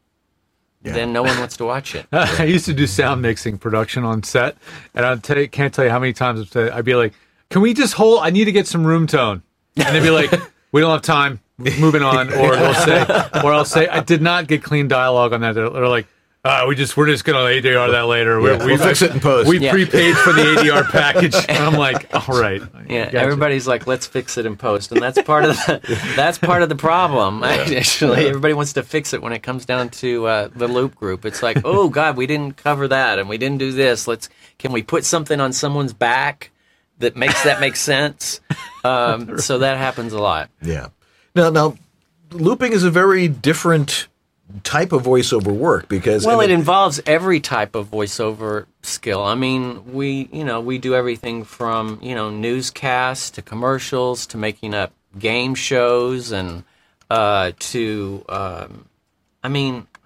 Yeah. then no one wants to watch it. I used to do sound mixing production on set, and I tell you, can't tell you how many times I've said, I'd be like, "Can we just hold? I need to get some room tone," and they'd be like, "We don't have time. Moving on." Or they'll say, or I'll say, "I did not get clean dialogue on that." They're, they're like, uh, "We just we're just gonna A D R that later. Yeah, we'll fix it in post." We Yeah. prepaid for the A D R package." And I'm like, "All right." Yeah, Gotcha. everybody's like, "Let's fix it in post," and that's part of the that's part of the problem. Actually, everybody wants to fix it when it comes down to uh, the loop group. It's like, "Oh God, we didn't cover that, and we didn't do this. Let's can we put something on someone's back that makes that make sense?" Um, so that happens a lot. Yeah. Now, now, looping is a very different type of voiceover work because Well, I it mean, involves every type of voiceover skill. I mean, we, you know, we do everything from, you know, newscasts to commercials to making up game shows and uh, to, um, I mean,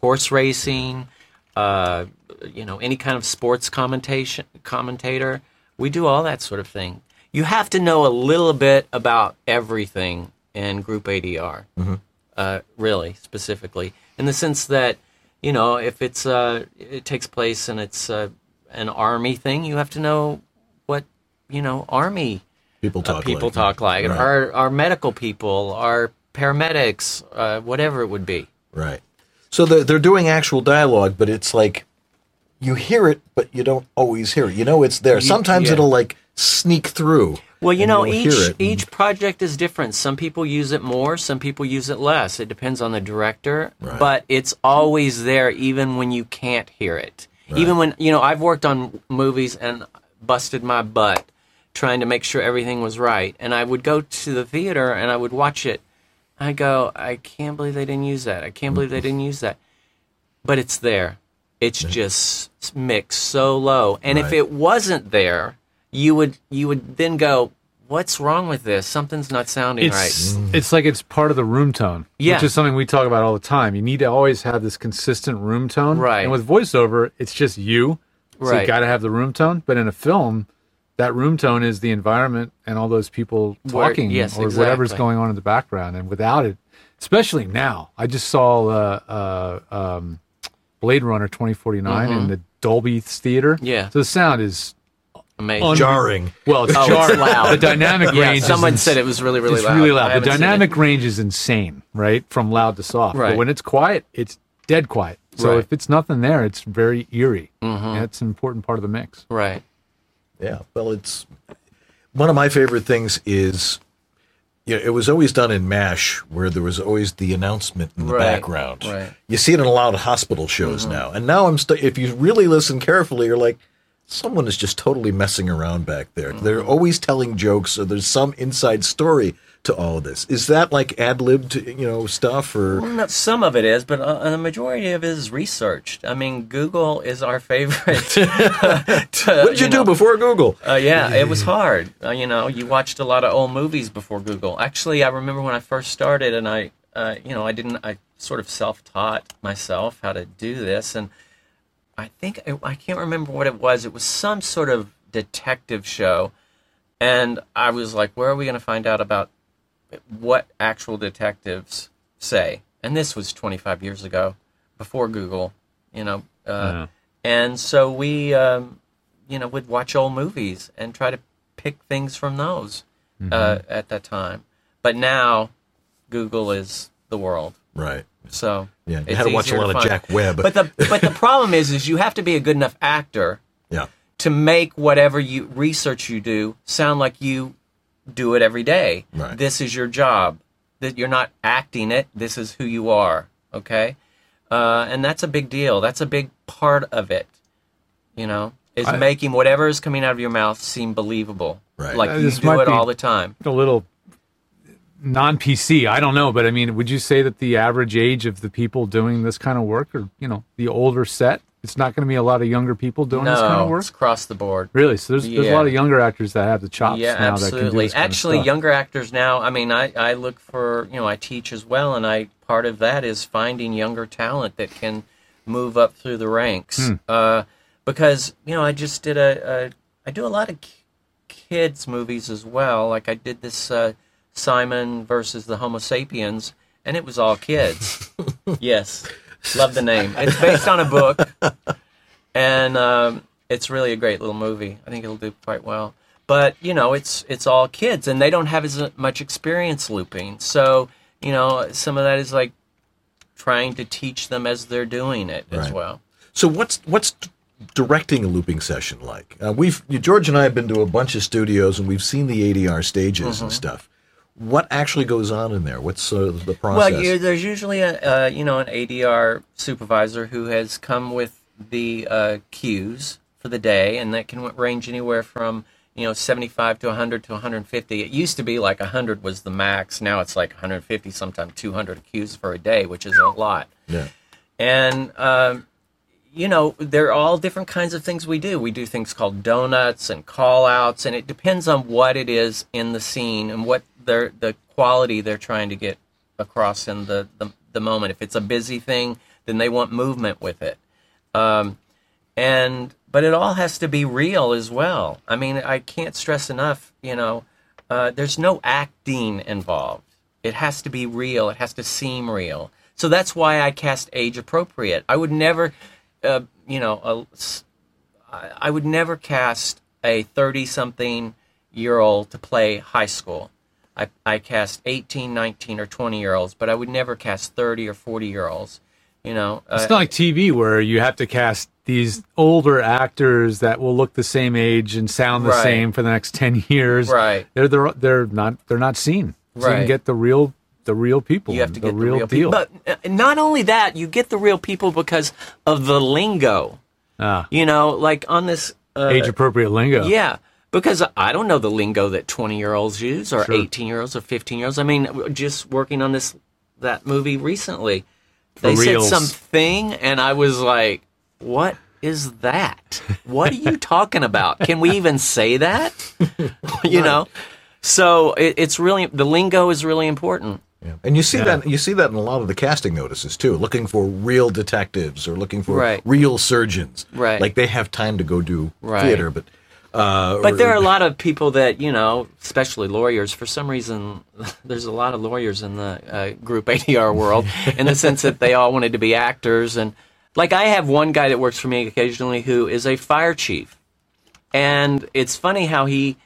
horse racing, uh, you know, any kind of sports commentation commentator. We do all that sort of thing. You have to know a little bit about everything in Group A D R, mm-hmm. uh, really, specifically, in the sense that, you know, if it's uh, it takes place and it's uh, an Army thing, you have to know what, you know, Army people talk uh, people like. talk like. Right. Our, our medical people, our paramedics, uh, whatever it would be. Right. So they're, they're doing actual dialogue, but it's like you hear it, but you don't always hear it. You know it's there. Sometimes yeah. it'll like sneak through. Well, you know, each it. each project is different. Some people use it more, some people use it less. It depends on the director, Right. but it's always there even when you can't hear it. Right. Even when, you know, I've worked on movies and busted my butt trying to make sure everything was right. And I would go to the theater and I would watch it. I go, I can't believe they didn't use that. I can't believe they didn't use that. But it's there. It's just mixed so low. And Right. if it wasn't there, you would you would then go, what's wrong with this? Something's not sounding It's right. it's like it's part of the room tone, Yeah. which is something we talk about all the time. You need to always have this consistent room tone. Right. And with voiceover, it's just you. So Right. you got to have the room tone. But in a film, that room tone is the environment and all those people Where- talking yes, or whatever's exactly. going on in the background. And without it, especially now, I just saw uh, uh, um, Blade Runner twenty forty-nine in the Dolby Theater. Mm-hmm. Yeah. So the sound is Amazing. un- Jarring. Well, it's Oh, jarring. it's loud. The dynamic Yeah, range. someone is said it was really, really it's loud. really I loud. The haven't seen dynamic it. range is insane, right? From loud to soft. Right. But when it's quiet, it's dead quiet. So Right. if it's nothing there, it's very eerie. Mhm. That's an important part of the mix. Right. Yeah. Well, it's one of my favorite things is, you know, it was always done in MASH where there was always the announcement in the Right, background. right. You see it in a lot of hospital shows now. And now I'm st- if you really listen carefully, you're like, someone is just totally messing around back there. They're always telling jokes or there's some inside story to all of this. Is that like ad-libbed, you know, stuff or Well, no, some of it is, but uh, the majority of it is researched. I mean, Google is our favorite. to, what did you, do know, before Google? Uh, yeah, it was hard. Uh, you know, you watched a lot of old movies before Google. Actually, I remember when I first started, and I, uh, you know, I didn't. I sort of self-taught myself how to do this, and I think I, I can't remember what it was. It was some sort of detective show, and I was like, "Where are we going to find out about what actual detectives say?" And this was twenty-five years ago, before Google. You know, uh, Yeah. and so we. Um, you know, would watch old movies and try to pick things from those uh, at that time. But now, Google is the world. Right. So Yeah, you it's had to watch a easier lot of find. Jack Webb. But the but the problem is, is you have to be a good enough actor Yeah. to make whatever you research you do sound like you do it every day. Right. This is your job. That you're not acting it. This is who you are. Okay, uh, and that's a big deal. That's a big part of it. You know. Is I- making whatever is coming out of your mouth seem believable. Right. Like Uh, you this do might it be- all the time. A little non-P C. I don't know, but I mean, would you say that the average age of the people doing this kind of work, or you know, the older set, it's not going to be a lot of younger people doing this kind of No, work? it's across the board. Really? So there's, there's a Yeah. lot of younger actors that have the chops Yeah, now that can do absolutely. this kind of Actually, stuff. younger actors now, I mean, I, I look for, you know, I teach as well, and I part of that is finding younger talent that can move up through the ranks. Hmm. Uh, because, you know, I just did a, a I do a lot of ki- kids movies as well. Like I did this uh, Simon versus the Homo sapiens, and it was all kids. Yes. Love the name. It's based on a book, and um, it's really a great little movie. I think it'll do quite well. But, you know, it's it's all kids, and they don't have as much experience looping. So, you know, some of that is like trying to teach them as they're doing it as Right. well. So what's what's directing a looping session like? Uh, we've George and I have been to a bunch of studios and we've seen the A D R stages and stuff. What actually goes on in there? What's uh, the process? Well, you, there's usually a uh, you know an A D R supervisor who has come with the uh, cues for the day, and that can range anywhere from you know seventy-five to one hundred to one hundred fifty. It used to be like one hundred was the max. Now it's like one hundred fifty, sometimes two hundred cues for a day, which is a lot. Yeah. And um, you know, they're all different kinds of things we do. We do things called donuts and call-outs, and it depends on what it is in the scene and what they're, the quality they're trying to get across in the, the, the moment. If it's a busy thing, then they want movement with it. Um, and but it all has to be real as well. I mean, I can't stress enough, you know, uh, there's no acting involved. It has to be real. It has to seem real. So that's why I cast age appropriate. I would never, uh, you know, a, I would never cast a thirty-something-year-old to play high school. I, I cast eighteen, nineteen, or twenty-year-olds, but I would never cast thirty or forty-year-olds. You know, uh, it's not like T V where you have to cast these older actors that will look the same age and sound the Right. same for the next ten years. Right. They're they're, they're not they're not seen. So you Right. can get the real the real people. You have to the get real the real deal. people. But uh, not only that, you get the real people because of the lingo. Ah, You know, like on this uh, age appropriate lingo. Yeah, because I don't know the lingo that twenty-year-olds use or Sure. eighteen-year-olds or fifteen-year-olds. I mean, just working on this that movie recently, For they reals. said something, and I was like, "What is that? What are you talking about? Can we even say that?" you know. So it, it's really the lingo is really important. Yeah. And you see Yeah. that you see that in a lot of the casting notices too, looking for real detectives or looking for Right. real surgeons. Right. Like they have time to go do Right. theater, but uh, But or- there are a lot of people that, you know, especially lawyers, for some reason, there's a lot of lawyers in the uh, group A D R world in the sense that they all wanted to be actors. And like I have one guy that works for me occasionally who is a fire chief. And it's funny how he,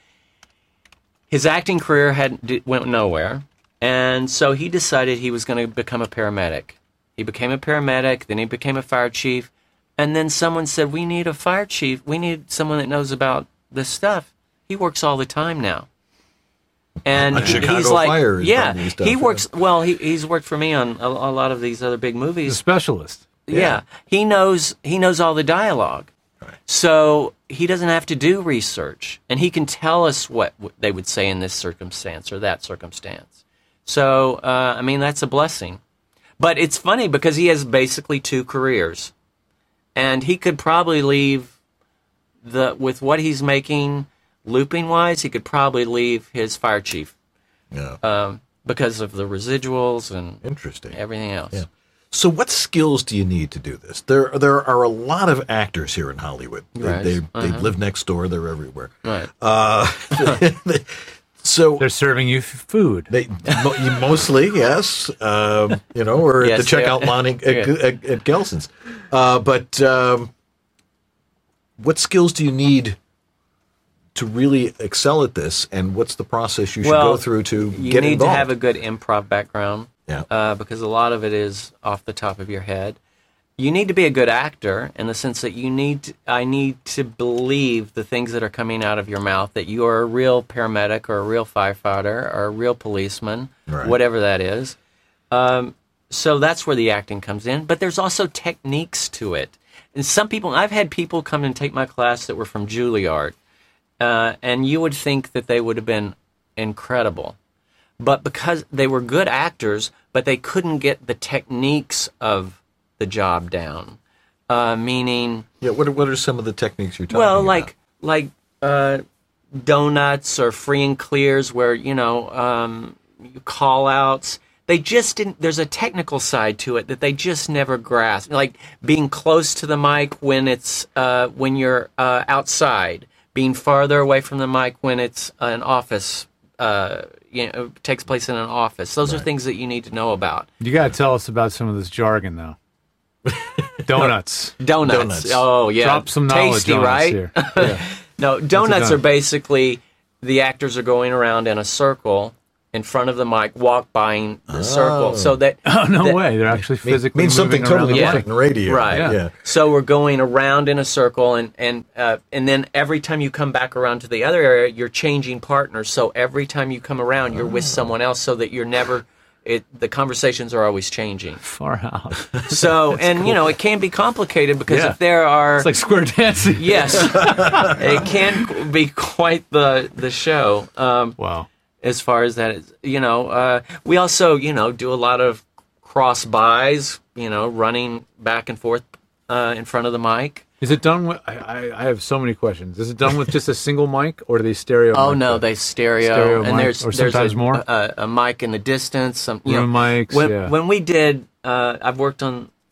his acting career had d- went nowhere. And so he decided he was going to become a paramedic. He became a paramedic, then he became a fire chief. And then someone said, we need a fire chief. We need someone that knows about this stuff. He works all the time now. And On he- Chicago he's like, Fire is yeah, probably stuff, he yeah. works, well, he, he's worked for me on a, a lot of these other big He's a movies. specialist. Yeah. He knows, he knows all the dialogue. So he doesn't have to do research. And he can tell us what w- they would say in this circumstance or that circumstance. So, uh, I mean, that's a blessing. But it's funny because he has basically two careers. And he could probably leave the with what he's making looping wise, he could probably leave his fire chief. Yeah. Um, because of the residuals and Interesting. everything else. Yeah. So what skills do you need to do this? There there are a lot of actors here in Hollywood. They Right. they, they Uh-huh. live next door, they're everywhere. Right. Uh, so They're serving you f- food. They mo- mostly, yes, um, you know, or Yes, at the they checkout are. line at, Yeah. at, at Gelson's. Uh, but um, what skills do you need to really excel at this, and what's the process you should Well, go through to you get need involved? to have a good improv background. Yeah. Uh, because a lot of it is off the top of your head. You need to be a good actor in the sense that you need to, I need to believe the things that are coming out of your mouth, that you are a real paramedic or a real firefighter or a real policeman, Right. whatever that is. Um, so that's where the acting comes in. But there's also techniques to it. And some people, I've had people come and take my class that were from Juilliard, uh, and you would think that they would have been incredible. But because they were good actors, but they couldn't get the techniques of the job down. Uh, meaning, yeah. What are, what are some of the techniques you're talking well, about? like like uh, donuts or free and clears, where you know um, call outs. They just didn't. There's a technical side to it that they just never grasped. Like being close to the mic when it's uh, when you're uh, outside, being farther away from the mic when it's an office. Uh, you know, takes place in an office. Those are things that you need to know about. You got to tell us about some of this jargon, though. Donuts. Donuts. Donuts. Oh, yeah. Drop some knowledge Tasty, on us right? here. No, donuts donut? are basically the actors are going around in a circle in front of the mic, walk by the circle, so that Oh, no that- way. They're actually physically means something moving around totally the Yeah. different mic. in radio. Right. Yeah. Yeah. So we're going around in a circle, and and uh, and then every time you come back around to the other area, you're changing partners. So every time you come around, you're with someone else, so that you're never. It the conversations are always changing. Far out. So and you know it can be complicated because Yeah. if there are It's like square dancing. yes, it can be quite the the show. Um, Wow. as far as that is, you know, uh, we also, you know, do a lot of cross buys, you know, running back and forth uh, in front of the mic. Is it done with? I, I, I have so many questions. Is it done with just a single mic, or do they stereo? Oh mic no, that? they stereo, Stereo and mic, there's or there's sometimes a, more? A, a mic in the distance. Some you Room know, mics, When, yeah. when we did, uh, I've worked on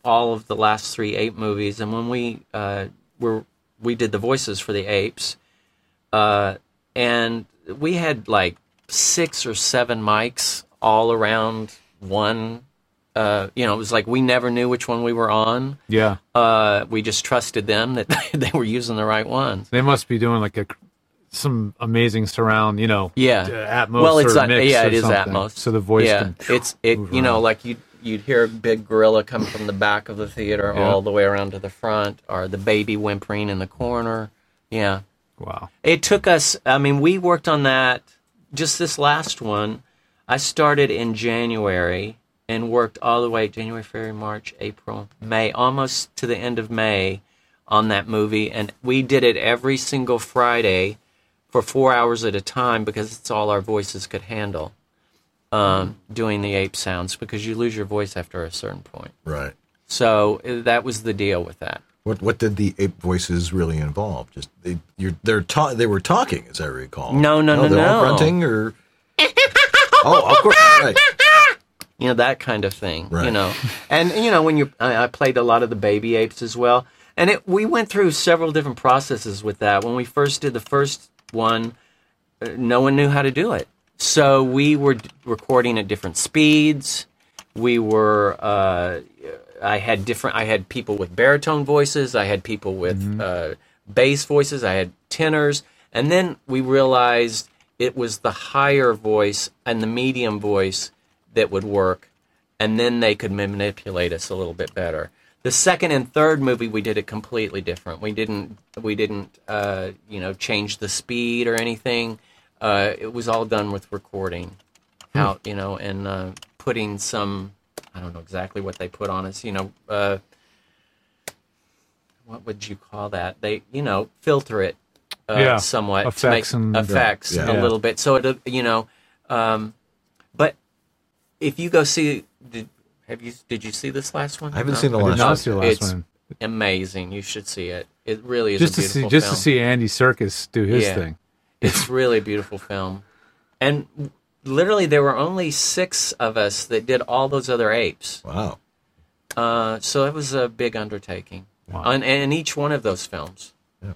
all of the last three Ape movies, and when we uh, were we did the voices for the apes, uh, and we had like six or seven mics all around one. Uh, you know, it was like we never knew which one we were on. Yeah. Uh, we just trusted them that they were using the right ones. They must be doing like a some amazing surround, you know. Yeah. Atmos well, it's or uh, mix yeah, or it is something. Atmos. So the voice yeah, can it's it. You know, around. like you you'd hear a big gorilla come from the back of the theater Yeah. all the way around to the front, or the baby whimpering in the corner. Yeah. Wow. It took us. I mean, we worked on that. Just this last one, I started in January. And worked all the way January, February, March, April, May, almost to the end of May on that movie. And we did it every single Friday for four hours at a time because it's all our voices could handle, um, doing the ape sounds, because you lose your voice after a certain point. Right. So uh, that was the deal with that. What what did the ape voices really involve? Just they you're they're ta- they were talking, as I recall. No, no, no, they're all no. grunting or oh, of course, right. You know, that kind of thing, Right. you know. And, you know, when you I, I played a lot of the baby apes as well. And it, we went through several different processes with that. When we first did the first one, uh, no one knew how to do it. So we were d- recording at different speeds. We were, uh, I had different, I had people with baritone voices. I had people with Mm-hmm. uh, bass voices. I had tenors. And then we realized it was the higher voice and the medium voice that would work, and then they could manipulate us a little bit better. The second and third movie, we did it completely different. We didn't, we didn't, uh, you know, change the speed or anything. Uh, it was all done with recording, how you know, and uh, putting some, I don't know exactly what they put on us. You know, uh, what would you call that? They, you know, filter it uh, Yeah, somewhat effects to make and- effects Yeah. a Yeah. little bit. So it, you know, um, but. If you go see, did, have you did you see this last one? I haven't No? seen the I did last not one. see the last It's one. amazing. You should see it. It really is Just a to beautiful see, just film. to see Andy Serkis do his Yeah. thing. It's really a beautiful film. And literally, there were only six of us that did all those other apes. Wow. Uh, so it was a big undertaking. Wow. On, in each one of those films.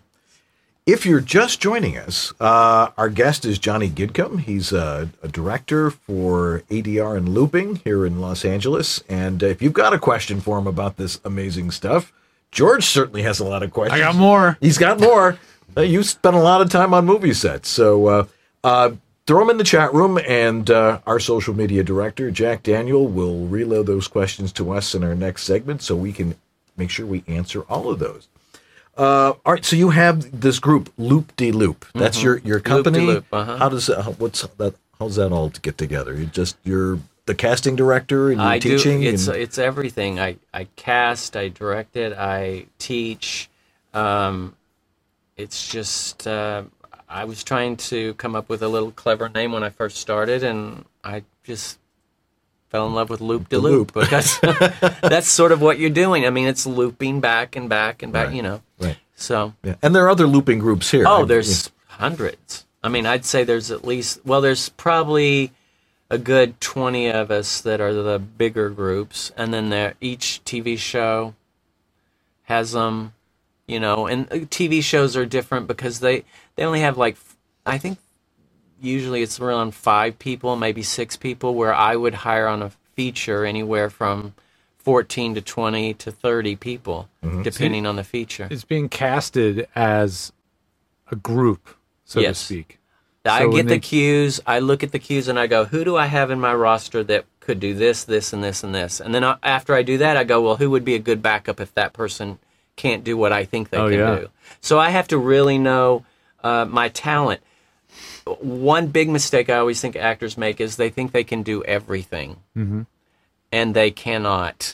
If you're just joining us, uh, our guest is Johnny Gidcombe. He's a, a director for A D R and looping here in Los Angeles. And if you've got a question for him about this amazing stuff, George certainly has a lot of questions. I got more. He's got more. Uh, you spent a lot of time on movie sets. So uh, uh, throw them in the chat room, and uh, our social media director, Jack Daniel, will relay those questions to us in our next segment so we can make sure we answer all of those. Uh, all right, so you have this group, Loop de Loop. That's Mhm. your your company. Loop-de-Loop, uh-huh. How does that, how, what's that? How's that all to get together? You just you're the casting director and you're I teaching. do. It's and, it's everything. I, I cast. I direct it. I teach. Um, it's just uh, I was trying to come up with a little clever name when I first started, and I just fell in love with Loop de Loop Loop. because that's sort of what you're doing. I mean, it's looping back and back and back. Right. You know. right. So. Yeah. And there are other looping groups here. Oh, I- there's hundreds. I mean, I'd say there's at least, well, there's probably a good twenty of us that are the bigger groups, and then there each T V show has them, you know, and T V shows are different because they, they only have like, I think usually it's around five people, maybe six people, where I would hire on a feature anywhere from fourteen to twenty to thirty people, Mm-hmm. depending on the feature. It's being casted as a group, so Yes. to speak. I So get when the they- cues, I look at the cues, and I go, who do I have in my roster that could do this, this, and this, and this? And then I, after I do that, I go, well, who would be a good backup if that person can't do what I think they Oh, can yeah. do? So I have to really know uh, my talent. One big mistake I always think actors make is they think they can do everything. Mm-hmm. And they cannot.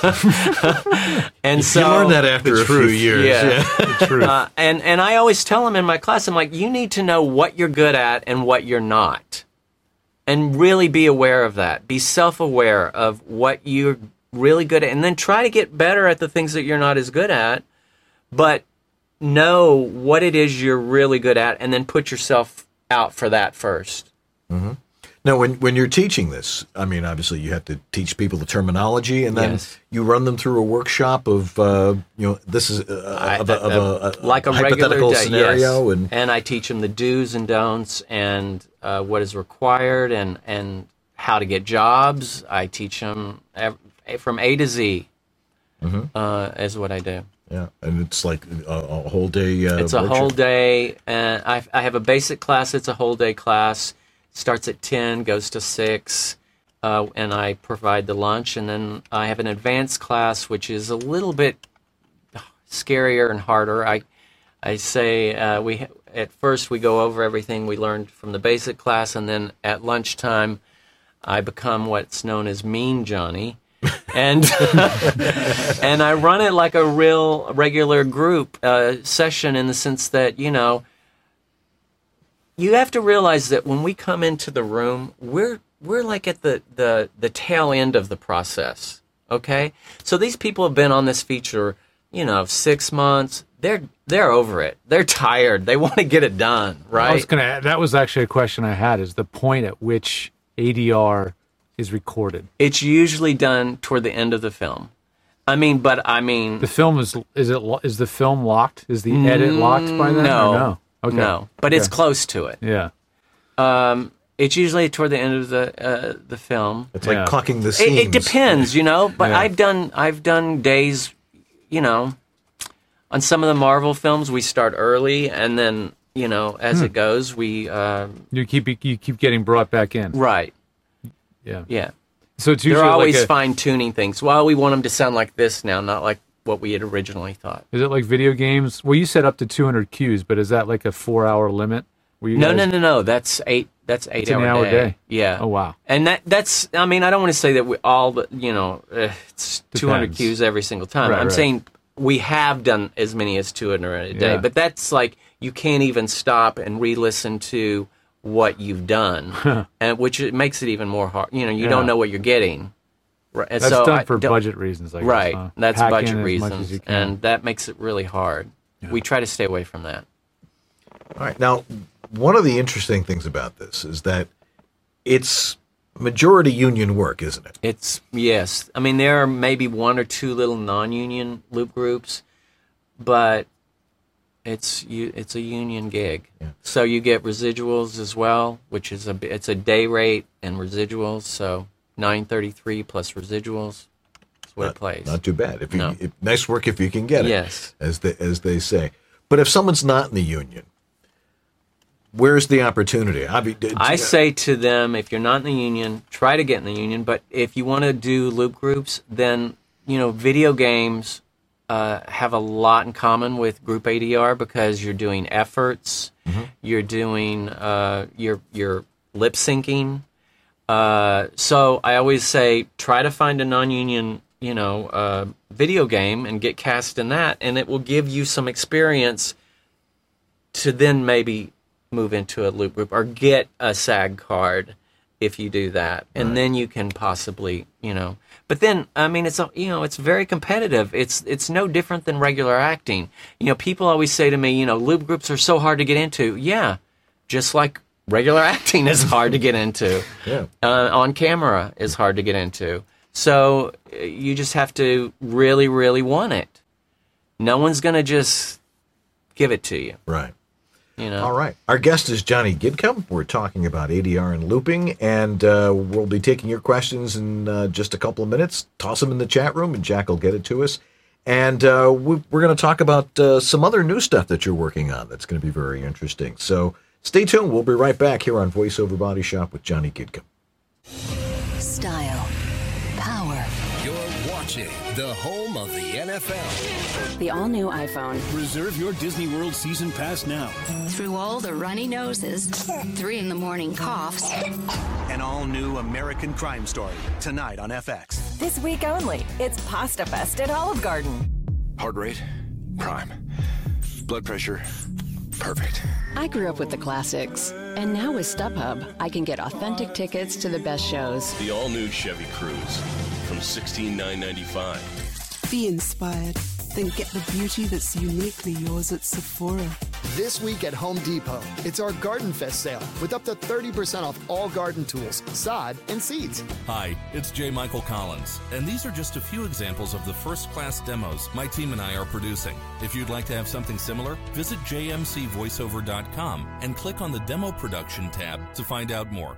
And so you learn that after the a few truth. years. Yeah. The truth. Uh, and and I always tell them in my class, I'm like, you need to know what you're good at and what you're not, and really be aware of that. Be self-aware of what you're really good at, and then try to get better at the things that you're not as good at. But know what it is you're really good at, and then put yourself out for that first. Mm-hmm. Now, when when you're teaching this, I mean, obviously you have to teach people the terminology, and then Yes. you run them through a workshop of, uh, you know, this is uh, I- of, a, of a, a like a hypothetical regular day, scenario, yes. and I teach them the do's and don'ts and uh, what is required and and how to get jobs. I teach them ev- from A to Z. Mm-hmm. Uh, is what I do. yeah, and it's like a, a whole day. Uh, It's a workshop. whole day, and I, I have a basic class. It's a whole day class. Starts at ten, goes to six, uh, and I provide the lunch. And then I have an advanced class, which is a little bit scarier and harder. I I say uh, we at first we go over everything we learned from the basic class, and then at lunchtime, I become what's known as Mean Johnny. and and I run it like a real regular group uh, session in the sense that, you know, you have to realize that when we come into the room, we're we're like at the, the, the tail end of the process, okay? So these people have been on this feature, you know, six months. They're they're over it. They're tired. They want to get it done, right? I was gonna. That was actually a question I had. Is the point at which A D R is recorded? It's usually done toward the end of the film. I mean, but I mean, The film is is it lo- is the film locked? Is the edit locked by then? no, or no. Okay. no, but it's Okay. close to it. Yeah. Um, it's usually toward the end of the uh, the film. It's like Yeah. clocking the It, scenes. it depends, you know. But Yeah. I've done I've done days, you know, on some of the Marvel films we start early, and then you know as it goes we uh, You keep you keep getting brought back in. right, Yeah. yeah. So it's usually They're always like a, fine tuning things. Well, we want them to sound like this now, not like what we had originally thought. Is it like video games? Well, you said up to two hundred cues, but is that like a four-hour limit? Were you No, guys- no, no, no. That's eight. That's eight It's an hour, hour day. day. Yeah. Oh, wow. And that that's. I mean, I don't want to say that we all, but you know, uh, it's two hundred Depends. cues every single time. Right, I'm right. saying we have done as many as two hundred a day, Yeah. but that's like you can't even stop and re-listen to what you've done, and which it makes it even more hard. You know, you Yeah. don't know what you're getting. Right. And That's so done I for don't- budget reasons, I guess. Right. huh? That's Pack budget in as much as reasons, you can. and that makes it really hard. We try to stay away from that. All right. Now, one of the interesting things about this is that it's majority union work, isn't it? It's yes. I mean, there are maybe one or two little non-union loop groups, but it's you. It's a union gig. Yeah. So you get residuals as well, which is a b- it's a day rate and residuals. So nine thirty-three plus residuals. That's what Not, it plays. not too bad. If you, No. if, nice work if you can get it. Yes. As they as they say. But if someone's not in the union, where's the opportunity? Obvi- d- I d- say to them, if you're not in the union, try to get in the union. But if you want to do loop groups, then you know video games uh, have a lot in common with group A D R because you're doing efforts, you're doing uh, you're you're lip syncing. Uh, so I always say, try to find a non-union, you know, uh, video game and get cast in that, and it will give you some experience to then maybe move into a loop group or get a SAG card if you do that, and then you can possibly, you know. But then, I mean, it's a, you know, it's very competitive. It's it's no different than regular acting. You know, people always say to me, you know, loop groups are so hard to get into. Yeah, just like regular acting is hard to get into. Yeah. Uh, on camera is hard to get into. So uh, you just have to really, really want it. No one's going to just give it to you. Right. You know. All right. Our guest is Johnny Gidcombe. We're talking about A D R and looping, and uh, we'll be taking your questions in uh, just a couple of minutes. Toss them in the chat room, and Jack will get it to us. And uh, we, we're going to talk about uh, some other new stuff that you're working on that's going to be very interesting. So stay tuned. We'll be right back here on VoiceOver Body Shop with Johnny Gidcombe. Style. Power. You're watching the home of the N F L. The all-new iPhone. Reserve your Disney World season pass now. Through all the runny noses, three in the morning coughs. An all-new American Crime Story, tonight on F X. This week only, it's Pasta Fest at Olive Garden. Heart rate, prime. Blood pressure, perfect. I grew up with the classics, and now with StubHub, I can get authentic tickets to the best shows. The all-new Chevy Cruze from sixteen thousand nine hundred ninety-five dollars. Be inspired, then get the beauty that's uniquely yours at Sephora. This week at Home Depot, it's our Garden Fest sale with up to thirty percent off all garden tools, sod, and seeds. Hi, it's J. Michael Collins, and these are just a few examples of the first-class demos my team and I are producing. If you'd like to have something similar, visit j m c voiceover dot com and click on the Demo Production tab to find out more.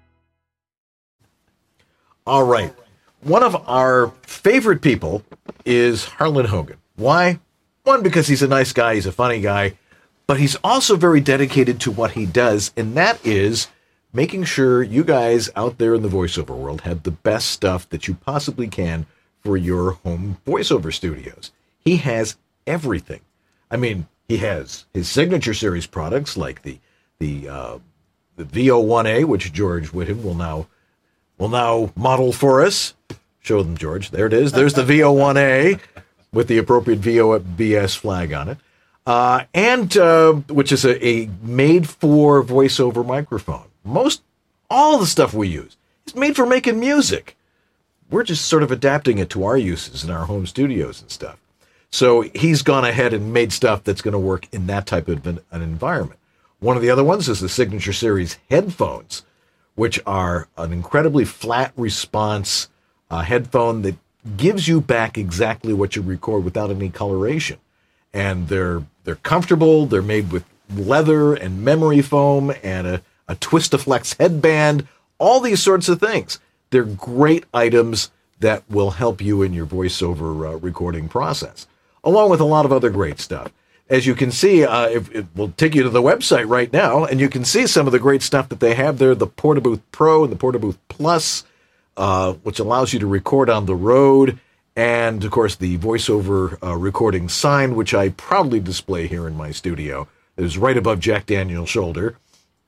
All right. One of our favorite people is Harlan Hogan. Why? One, because he's a nice guy, he's a funny guy, but he's also very dedicated to what he does, and that is making sure you guys out there in the voiceover world have the best stuff that you possibly can for your home voiceover studios. He has everything. I mean, he has his signature series products like the the uh, the V O one A, which George Whittam will now will now model for us. Show them, George. There it is. There's the V O one A with the appropriate V O B S flag on it. Uh, and uh, which is a, a made-for voiceover microphone. Most, all the stuff we use is made for making music. We're just sort of adapting it to our uses in our home studios and stuff. So he's gone ahead and made stuff that's going to work in that type of an, an environment. One of the other ones is the Signature Series headphones, which are an incredibly flat response uh, headphone that gives you back exactly what you record without any coloration. And they're they're comfortable. They're made with leather and memory foam and a, a Twist-A-Flex headband, all these sorts of things. They're great items that will help you in your voiceover uh, recording process, along with a lot of other great stuff. As you can see, uh, if, it will take you to the website right now, and you can see some of the great stuff that they have there, the Portabooth Pro and the Portabooth Plus, uh, which allows you to record on the road. And, of course, the voiceover uh, recording sign, which I proudly display here in my studio. It is right above Jack Daniel's shoulder.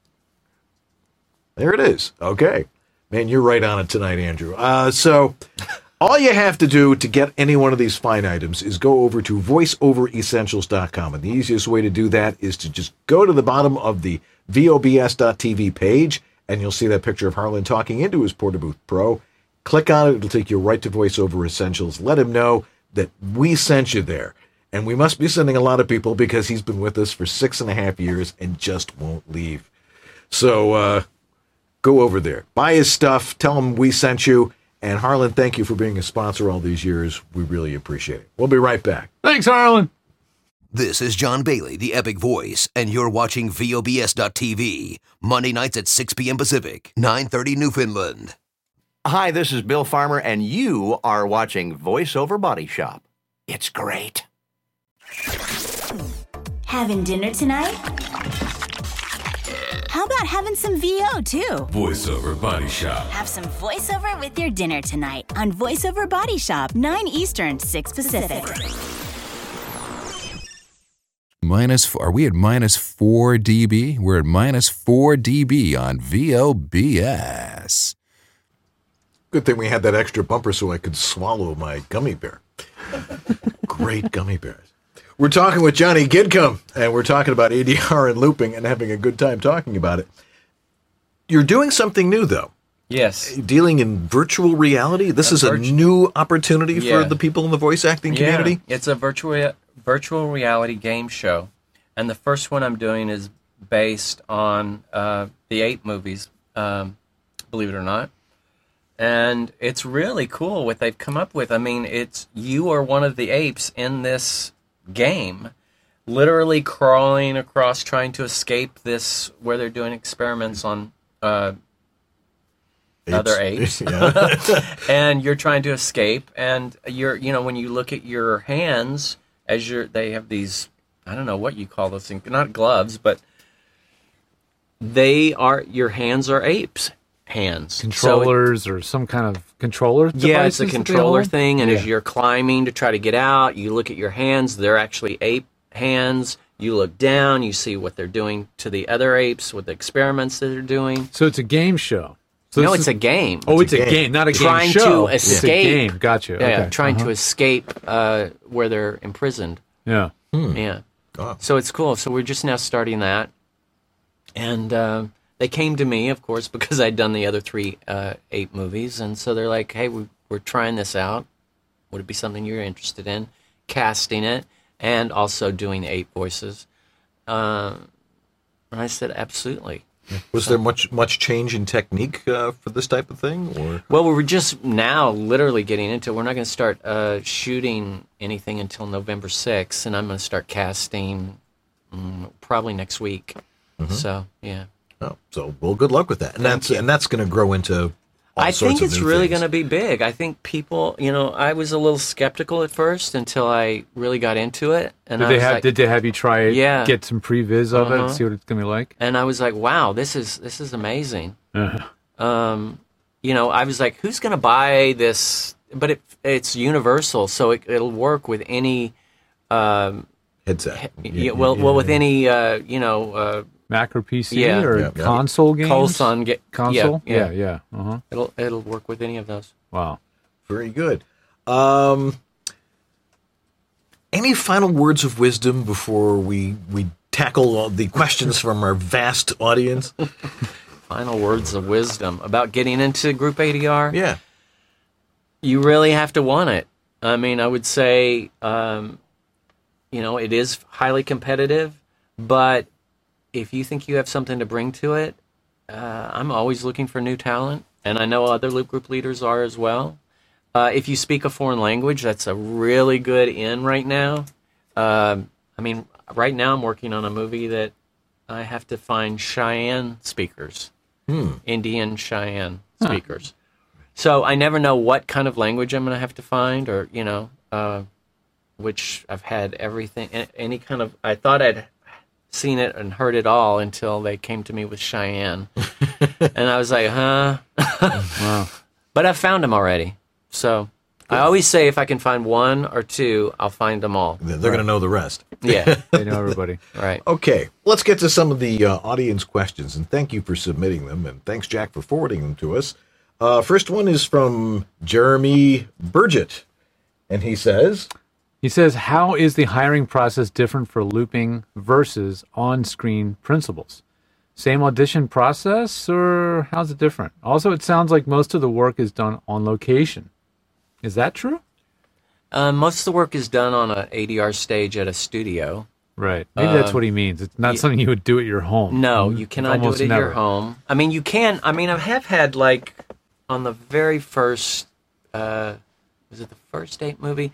There it is. Okay. Man, you're right on it tonight, Andrew. Uh, so all you have to do to get any one of these fine items is go over to voice over essentials dot com. And the easiest way to do that is to just go to the bottom of the V O B S dot T V page, and you'll see that picture of Harlan talking into his Portabooth Pro. Click on it. It'll take you right to VoiceOver Essentials. Let him know that we sent you there. And we must be sending a lot of people because he's been with us for six and a half years and just won't leave. So uh, go over there. Buy his stuff. Tell him we sent you. And Harlan, thank you for being a sponsor all these years. We really appreciate it. We'll be right back. Thanks, Harlan. This is John Bailey, the Epic Voice, and you're watching V O B S dot T V. Monday nights at six p.m. Pacific, nine thirty Newfoundland. Hi, this is Bill Farmer, and you are watching VoiceOver Body Shop. It's great. Having dinner tonight? How about having some V O, too? VoiceOver Body Shop. Have some voiceover with your dinner tonight on VoiceOver Body Shop, nine Eastern, six Pacific. Minus, are we at minus four dB? We're at minus four dB on V O B S. Good thing we had that extra bumper so I could swallow my gummy bear. Great gummy bears. We're talking with Johnny Gidcombe, and we're talking about A D R and looping and having a good time talking about it. You're doing something new, though. Yes. Dealing in virtual reality. This A is a virtu- new opportunity Yeah. for the people in the voice acting Yeah, community. it's a virtual virtual reality game show, and the first one I'm doing is based on uh, the Ape movies, um, believe it or not. And it's really cool what they've come up with. I mean, it's you are one of the apes in this game, literally crawling across, trying to escape this, where they're doing experiments on uh, apes. other apes. And you're trying to escape, and you're, you know, when you look at your hands, as you're, they have these, I don't know what you call those things, not gloves, but they are, your hands are apes. Hands, controllers, so it, or some kind of controller. Yeah, it's a controller thing, and yeah. as you're climbing to try to get out, you look at your hands. They're actually ape hands. You look down, you see what they're doing to the other apes with the experiments that they're doing. So it's a game show. So no, it's is, a game. Oh, it's, it's a game. game, not a game trying show. To escape. It's a game. Gotcha. Yeah, okay. yeah trying uh-huh. to escape uh, where they're imprisoned. Yeah. Hmm. Yeah. Oh. So it's cool. So we're just now starting that, and. Uh, They came to me, of course, because I'd done the other three uh, ape movies, and so they're like, hey, we, we're trying this out. Would it be something you're interested in? Casting it, and also doing ape voices. Uh, and I said, absolutely. Was So- there much much change in technique uh, for this type of thing, or Well, we're just now literally getting into it. We're not going to start uh, shooting anything until November sixth, and I'm going to start casting um, probably next week. Mhm. So, yeah. Oh, so well, good luck with that, and Thank that's you. and that's going to grow into. All I sorts think of it's new really things. going to be big. I think people, you know, I was a little skeptical at first until I really got into it. And Did I they was have like, Did they have you try it? Yeah. Get some previs of it Uh-huh. and see what it's gonna be like. And I was like, wow, this is this is amazing. Uh-huh. Um, you know, I was like, who's going to buy this? But it it's universal, so it, it'll work with any um, headset. he- yeah, well, well, with any uh, you know. Uh, Mac or P C Yeah. or Yeah, yeah. console games? Console, ga- console? yeah, yeah, yeah. Uh-huh. It'll it'll work with any of those. Wow. Very good. Um, any final words of wisdom before we we tackle all the questions from our vast audience? Final words of wisdom about getting into Group A D R? Yeah. You really have to want it. I mean, I would say, um, you know, it is highly competitive, but if you think you have something to bring to it, uh, I'm always looking for new talent, and I know other loop group leaders are as well. Uh, if you speak a foreign language, that's a really good in right now. Um, I mean, right now I'm working on a movie that I have to find Cheyenne speakers, Hmm. Indian Cheyenne speakers. So I never know what kind of language I'm going to have to find, or you know, uh, which I've had everything, a- any kind of. I thought I'd seen it and heard it all until they came to me with Cheyenne, and I was like, huh. Wow. But I found them already. So I always say if I can find one or two, I'll find them all. They're going to know the rest. Yeah. They know everybody. Right. Okay, let's get to some of the uh, audience questions, and thank you for submitting them, and thanks, Jack, for forwarding them to us. Uh, first one is from Jeremy Burgett, and he says, He says, how is the hiring process different for looping versus on-screen principals? Same audition process, or how's it different? Also, it sounds like most of the work is done on location. Is that true? Uh, most of the work is done on an A D R stage at a studio. Right. Maybe that's Uh, what he means. It's not y- something you would do at your home. No, Mm, you cannot do almost it at never. your home. I mean, you can. I mean, I have had like on the very first. Uh, was it the first date movie?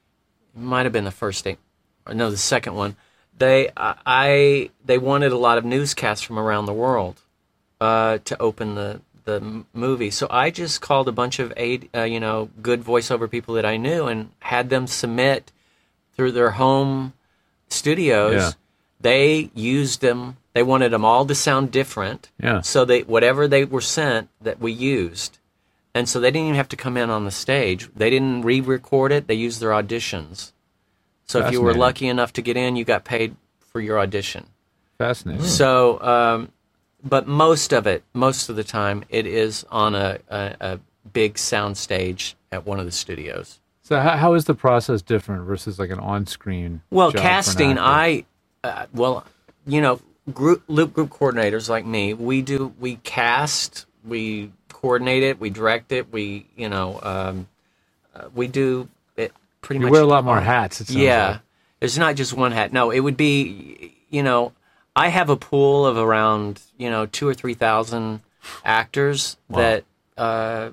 It might have been the first date, or no, the second one. They, I, I they wanted a lot of newscasts from around the world uh, to open the the m- movie. So I just called a bunch of aid, uh, you know, good voiceover people that I knew and had them submit through their home studios. Yeah. They used them. They wanted them all to sound different. Yeah. So they whatever they were sent that we used, and so they didn't even have to come in on the stage. They didn't re-record it. They used their auditions. So if you were Fascinating. lucky enough to get in, you got paid for your audition. Fascinating. So, um, but most of it, most of the time, it is on a, a, a big sound stage at one of the studios. So how, how is the process different versus like an on-screen? Well, job for an casting, actor? I, uh, well, you know, group loop group coordinators like me, we do, we cast, we coordinate it, we direct it, we, you know, um, uh, we do it pretty You much. wear a lot more hats, it sounds Yeah, like. there's not just one hat. No, it would be, you know, I have a pool of around, you know, two or three thousand actors Wow. that. Uh,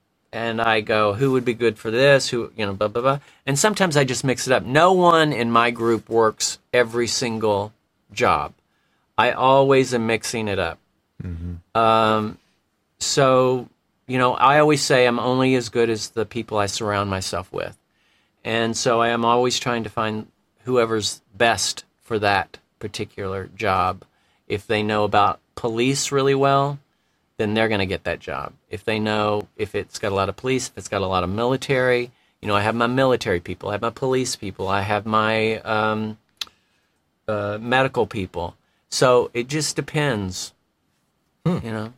and I go, who would be good for this? Who, you know, blah, blah, blah. And sometimes I just mix it up. No one in my group works every single job. I always am mixing it up. Um, so, you know, I always say I'm only as good as the people I surround myself with. And so I am always trying to find whoever's best for that particular job. If they know about police really well, then they're going to get that job. If they know, if it's got a lot of police, if it's got a lot of military, you know, I have my military people, I have my police people, I have my um, uh, medical people. So it just depends, you know,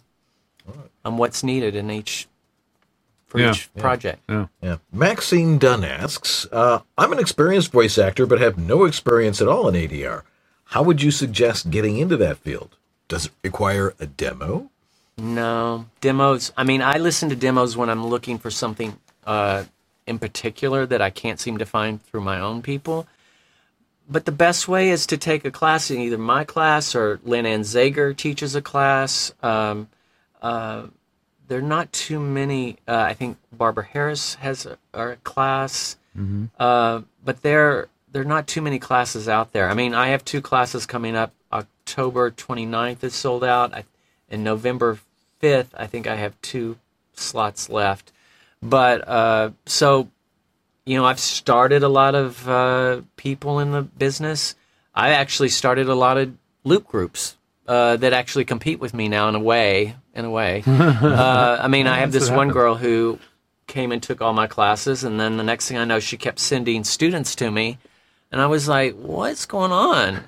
on what's needed in each, for Yeah. each Yeah. project. Yeah. Yeah. Maxine Dunn asks, uh, I'm an experienced voice actor, but have no experience at all in A D R. How would you suggest getting into that field? Does it require a demo? No, demos. I mean, I listen to demos when I'm looking for something uh, in particular that I can't seem to find through my own people. but the best way is to take a class in either my class or Lynn Ann Zager teaches a class. Um, uh, there are not too many. Uh, I think Barbara Harris has a, a class, Mm-hmm. uh, but there there are not too many classes out there. I mean, I have two classes coming up. October twenty-ninth is sold out. I, and November fifth, I think I have two slots left. But uh, so, you know, I've started a lot of uh, people in the business. I actually started a lot of loop groups uh, that actually compete with me now in a way. In a way, uh, I mean, I have this one girl who came and took all my classes, and then the next thing I know, she kept sending students to me, and I was like, "What's going on?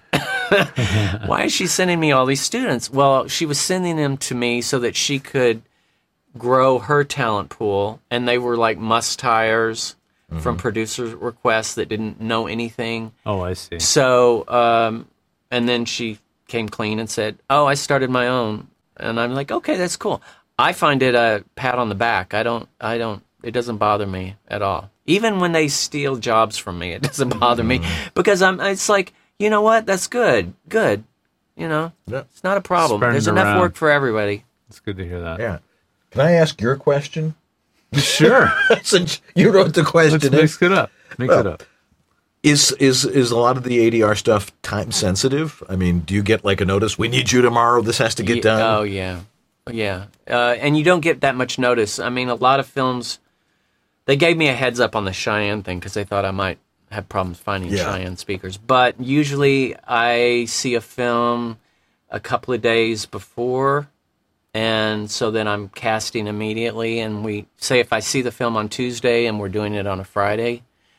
Why is she sending me all these students?" Well, she was sending them to me so that she could grow her talent pool, and they were like must hires mm-hmm. from producer requests that didn't know anything. Oh, I see. So, um, and then she came clean and said, "Oh, I started my own," and I'm like, "Okay, that's cool." I find it a pat on the back. I don't, I don't. It doesn't bother me at all. Even when they steal jobs from me, it doesn't bother mm-hmm. me because I'm. It's like, you know what? That's good. Good. You know, yeah. It's not a problem. Spreading There's enough around. work for everybody. It's good to hear that. Yeah. Can I ask your question? Sure. Since you wrote the question. Let's mix it up. Mix well, it up. Is is is a lot of the A D R stuff time sensitive? I mean, do you get like a notice? We need you tomorrow. This has to get Yeah, done. Oh yeah, yeah. Uh, and you don't get that much notice. I mean, a lot of films. They gave me a heads up on the Cheyenne thing because they thought I might have problems finding Yeah. Cheyenne speakers. But usually, I see a film a couple of days before. And so then I'm casting immediately, and we say if I see the film on Tuesday and we're doing it on a Friday,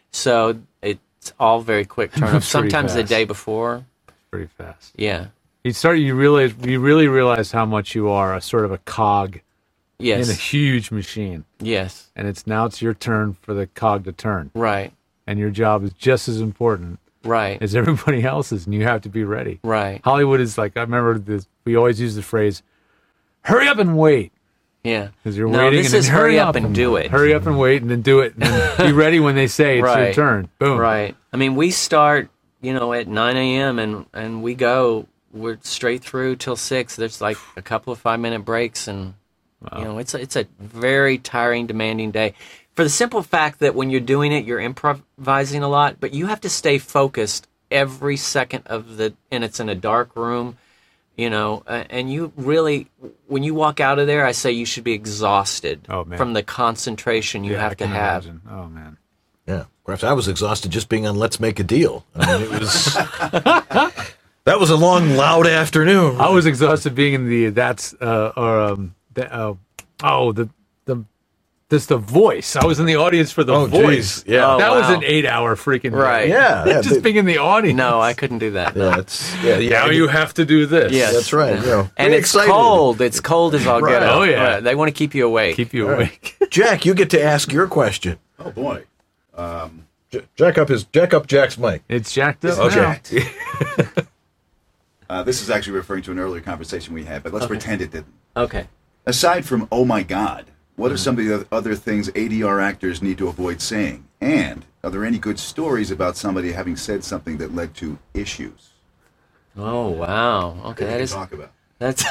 so it's all very quick turn up. That's pretty Sometimes the fast. day before. Pretty fast. Yeah. You start. You realize. You really realize how much you are a sort of a cog. Yes. In a huge machine. Yes. And it's now it's your turn for the cog to turn. Right. And your job is just as important. Right. As everybody else's, and you have to be ready. Right. Hollywood is like I remember this. We always use the phrase. Hurry up and wait. Yeah. Because you're No, waiting this and is then hurry hurry up and do it. Hurry up and wait and then do it. And then be ready when they say it's right. your turn. Boom. Right. I mean, we start, you know, at nine a.m. and, and we go, we're straight through till six. There's like a couple of five-minute breaks. And, wow. you know, it's a, it's a very tiring, demanding day. For the simple fact that when you're doing it, you're improvising a lot, but you have to stay focused every second of the, and it's in a dark room. You know, uh, and you really, when you walk out of there, I say you should be exhausted oh, man. from the concentration you yeah, have I to can have. Imagine. Oh, man. Yeah. Perhaps I was exhausted just being on Let's Make a Deal. I mean, it was. That was a long, loud afternoon. I was exhausted being in the, that's, uh, or, um, the, uh, oh, the, the, this, the voice. I was in the audience for the oh, voice. Geez. Yeah. Oh, that wow. was an eight hour freaking day. Right. Yeah. yeah Just they, being in the audience. No, I couldn't do that. Yeah, it's, yeah, yeah. Now you have to do this. Yes. That's right. You know, And it's excited. cold. It's cold as all Right. get out. Oh, yeah. Right. They want to keep you awake. Keep you All awake. right. Jack, you get to ask your question. Oh, boy. Um, J- jack up his, jack up Jack's mic. It's jacked up Okay. now. uh, this is actually referring to an earlier conversation we had, but let's Okay. pretend it didn't. Okay. Aside from, oh my God, what are some of the other things A D R actors need to avoid saying? And are there any good stories about somebody having said something that led to issues? Oh, wow. Okay. That That we is, can talk about. that's,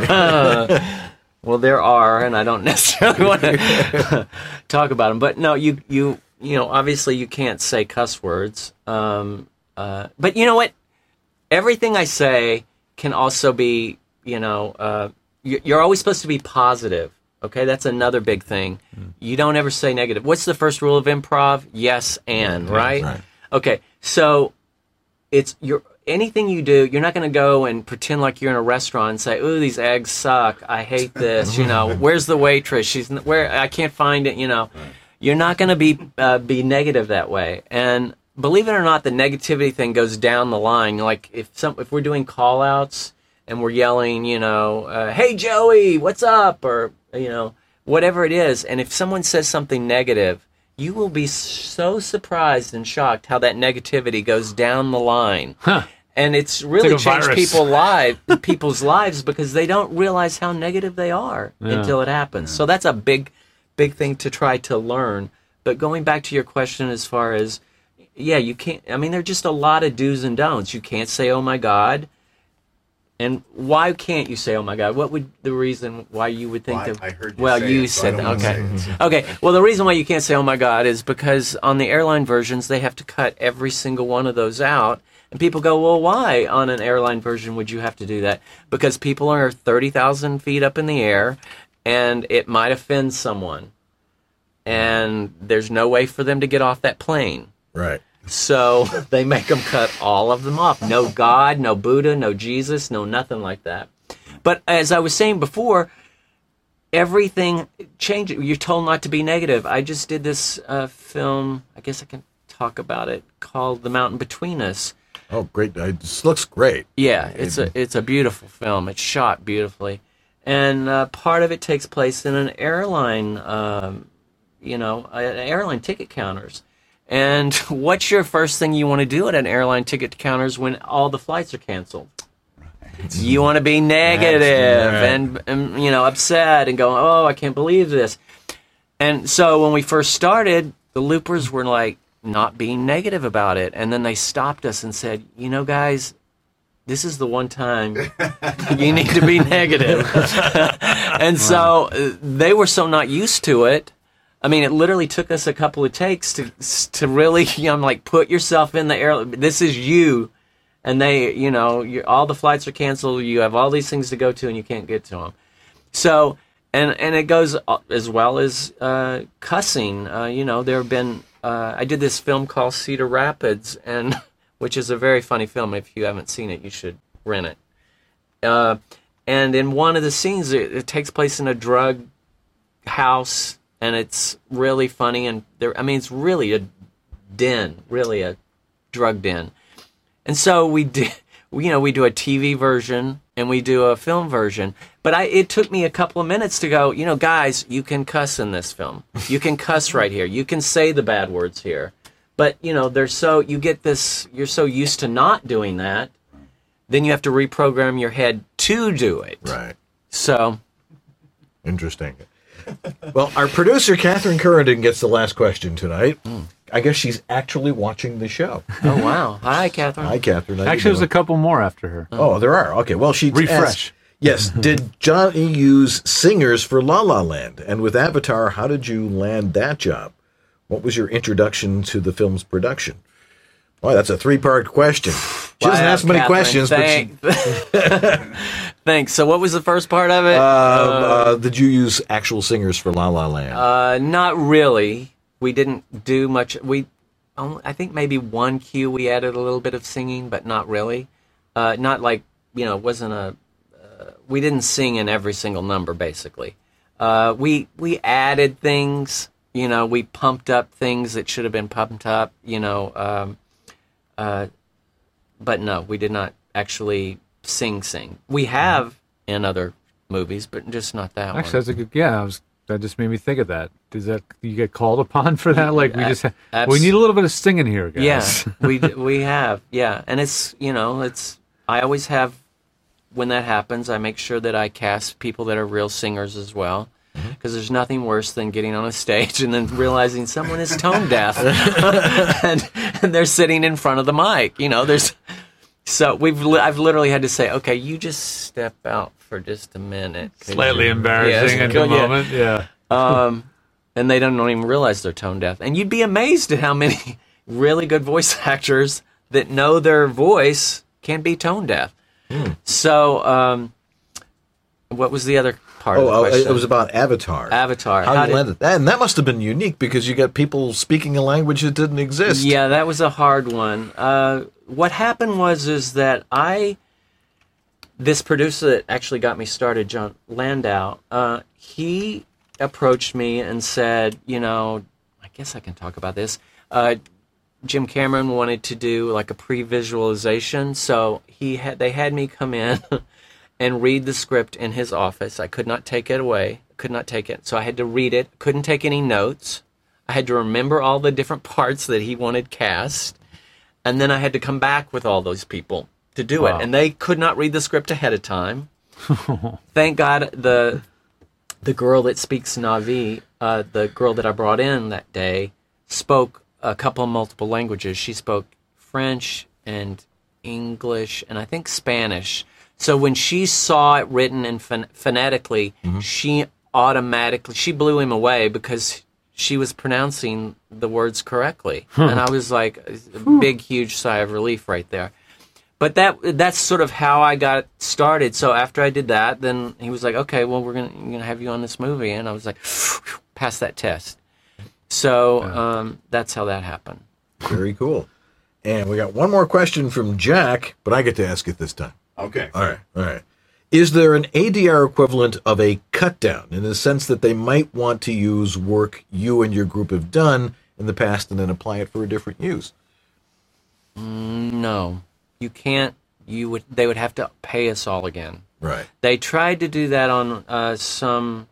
uh, well, there are, and I don't necessarily want to talk about them. But no, you, you, you know, obviously you can't say cuss words. Um, uh, but you know what? Everything I say can also be, you know, uh, you- you're always supposed to be positive. Okay, that's another big thing. Mm. You don't ever say negative. What's the first rule of improv? Yes and, right? right. Okay, so it's you're anything you do, you're not going to go and pretend like you're in a restaurant and say, "Ooh, these eggs suck. I hate this." You know, where's the waitress? She's n- where I can't find it. You know, right. You're not going to be uh, be negative that way. And believe it or not, the negativity thing goes down the line. Like if some if we're doing call outs and we're yelling, you know, uh, "Hey Joey, what's up?" or you know, whatever it is, and if someone says something negative, you will be so surprised and shocked how that negativity goes down the line. Huh. And it's really It's like a changed virus. people live, people's lives because they don't realize how negative they are Yeah. until it happens. So that's a big, big thing to try to learn. But going back to your question as far as yeah, you can't. I mean, there are just a lot of do's and don'ts. You can't say, "Oh my God." And why can't you say, "Oh my God"? What would the reason why you would think Well, that? I- I heard you well, say you it, so I said don't that. wanna Okay. say it. Okay. Well, the reason why you can't say, "Oh my God," is because on the airline versions they have to cut every single one of those out, and people go, "Well, why on an airline version would you have to do that?" Because people are thirty thousand feet up in the air, and it might offend someone, and there's no way for them to get off that plane. Right. So they make them cut all of them off. No God, no Buddha, no Jesus, no nothing like that. But as I was saying before, everything changes. You're told not to be negative. I just did this uh, film, I guess I can talk about it, called The Mountain Between Us. Oh, great. Uh, This looks great. Yeah, it's a it's a beautiful film. It's shot beautifully. And uh, part of it takes place in an airline, um, you know, an airline ticket counters. And what's your first thing you want to do at an airline ticket counters when all the flights are canceled? Right. You want to be negative right. and, and, you know, upset and go, oh, I can't believe this. And so when we first started, the Loopers were like not being negative about it. And then they stopped us and said, you know, guys, this is the one time you need to be negative. And so uh, they were so not used to it. I mean, it literally took us a couple of takes to to really, you know, like, put yourself in the air. This is you. And they, you know, you, all the flights are canceled. You have all these things to go to, and you can't get to them. So, and and it goes as well as uh, cussing. Uh, you know, there have been, uh, I did this film called Cedar Rapids, and which is a very funny film. If you haven't seen it, you should rent it. Uh, and in one of the scenes, it, it takes place in a drug house, and it's really funny. And there, I mean, it's really a den, really a drug den. And so we do, you know, we do a T V version and we do a film version. But I, it took me a couple of minutes to go, you know, guys, you can cuss in this film. You can cuss right here. You can say the bad words here. But, you know, they're so, you get this, you're so used to not doing that, then you have to reprogram your head to do it. Right. So. Interesting. Well, our producer, Catherine Curran, gets the last question tonight. Mm. I guess she's actually watching the show. Oh, wow. Hi, Catherine. Hi, Catherine. How you Actually, there's doing? a couple more after her. Oh, there are. Okay, well, she Refresh. asked, yes, did Johnny use singers for La La Land? And with Avatar, how did you land that job? What was your introduction to the film's production? Boy, that's a three-part question. She doesn't Wow, ask many Catherine, questions, thank- but she... Thanks. So what was the first part of it? Uh, uh, did you use actual singers for La La Land? Uh, not really. We didn't do much. We, um, I think maybe one cue we added a little bit of singing, but not really. Uh, not like, you know, it wasn't a. Uh, we didn't sing in every single number, basically. Uh, we we added things. You know, we pumped up things that should have been pumped up. You know, um, uh, but no, we did not actually sing sing. We have in other movies, but just not that Actually, one. that's a good. Yeah, I was, that just made me think of that. Does that you get called upon for that? Like we Uh, just ha- abs- we need a little bit of singing here, guys. Yeah, we d- we have. Yeah, and it's you know it's I always have when that happens. I make sure that I cast people that are real singers as well. Because there's nothing worse than getting on a stage and then realizing someone is tone deaf and, and they're sitting in front of the mic. You know, there's so we've li- I've literally had to say, okay, you just step out for just a minute. Slightly embarrassing Yeah, at the yeah. moment. Yeah. Um, and they don't, don't even realize they're tone deaf. And you'd be amazed at how many really good voice actors that know their voice can be tone deaf. Hmm. So, um, what was the other part Oh, of the uh, question? it was about Avatar. Avatar. How, How you did- landed that? And that must have been unique because you got people speaking a language that didn't exist. Yeah, that was a hard one. Uh, what happened was is that I, this producer that actually got me started, John Landau, uh, he approached me and said, you know, I guess I can talk about this. Uh, Jim Cameron wanted to do like a pre-visualization, so he had they had me come in and read the script in his office. I could not take it away, could not take it, so I had to read it. Couldn't take any notes. I had to remember all the different parts that he wanted cast, and then I had to come back with all those people to do Wow. it. And they could not read the script ahead of time. Thank God the the girl that speaks Na'vi, uh, the girl that I brought in that day, spoke a couple of multiple languages. She spoke French and English and I think Spanish. So when she saw it written and pho- phonetically, mm-hmm. she automatically, she blew him away because she was pronouncing the words correctly. Hmm. And I was like, a big, huge sigh of relief right there. But that that's sort of how I got started. So after I did that, then he was like, okay, well, we're going to have you on this movie. And I was like, pass that test. So um, that's how that happened. Very cool. And we got one more question from Jack, but I get to ask it this time. Okay. All right. All right. Is there an A D R equivalent of a cut down in the sense that they might want to use work you and your group have done in the past and then apply it for a different use? Mm, no. You can't. You would. They would have to pay us all again. Right. They tried to do that on uh, some.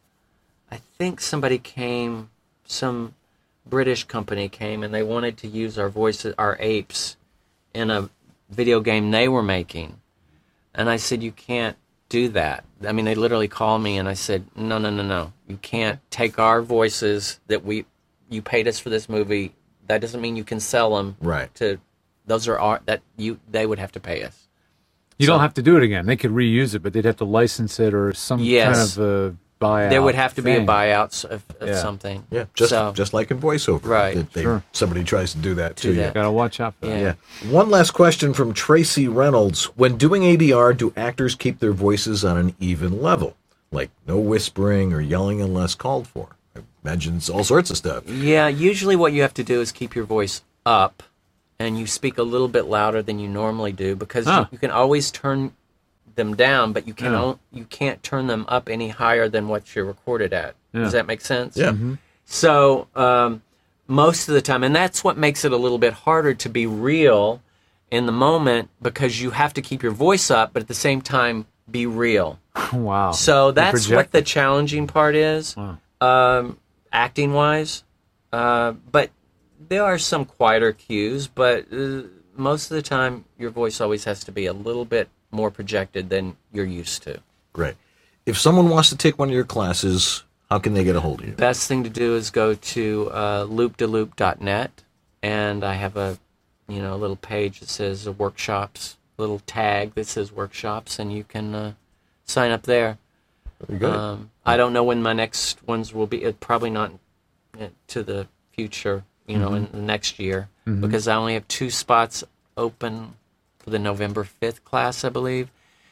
I think somebody came. Some British company came and they wanted to use our voices, our apes, in a video game they were making, and I said you can't do that. I mean, they literally called me and I said, no, no, no, no. You can't take our voices that we you paid us for this movie. That doesn't mean you can sell them. Right. To Those are our, that you they would have to pay us. You so, don't have to do it again. They could reuse it, but they'd have to license it or some yes, kind of a buyout. There would have to thing. be a buyout of, of yeah. something. Yeah, just so, just like in voiceover. Right. They, they, sure. Somebody tries to do that do to that. you. Got to watch out for that. Yeah. yeah. One last question from Tracy Reynolds. When doing A D R, do actors keep their voices on an even level? Like no whispering or yelling unless called for? I imagine it's all sorts of stuff. Yeah, usually what you have to do is keep your voice up and you speak a little bit louder than you normally do because huh. you, you can always turn them down, but you can't yeah. you can't turn them up any higher than what you're recorded at. Yeah. Does that make sense? Yeah. Mm-hmm. So um, most of the time, and that's what makes it a little bit harder to be real in the moment because you have to keep your voice up, but at the same time be real. Wow. So that's what the challenging part is, wow. um, acting wise. Uh, but there are some quieter cues, but uh, most of the time, your voice always has to be a little bit more projected than you're used to. Great. If someone wants to take one of your classes, how can they get a hold of you? Best thing to do is go to uh, loop de loop dot net, and I have a you know a little page that says uh, workshops, little tag that says workshops, and you can uh, sign up there. Very good. Um, I don't know when my next ones will be. It probably not uh, to the future, you know, Mm-hmm. in the next year, Mhm. because I only have two spots open for the November fifth class, I believe,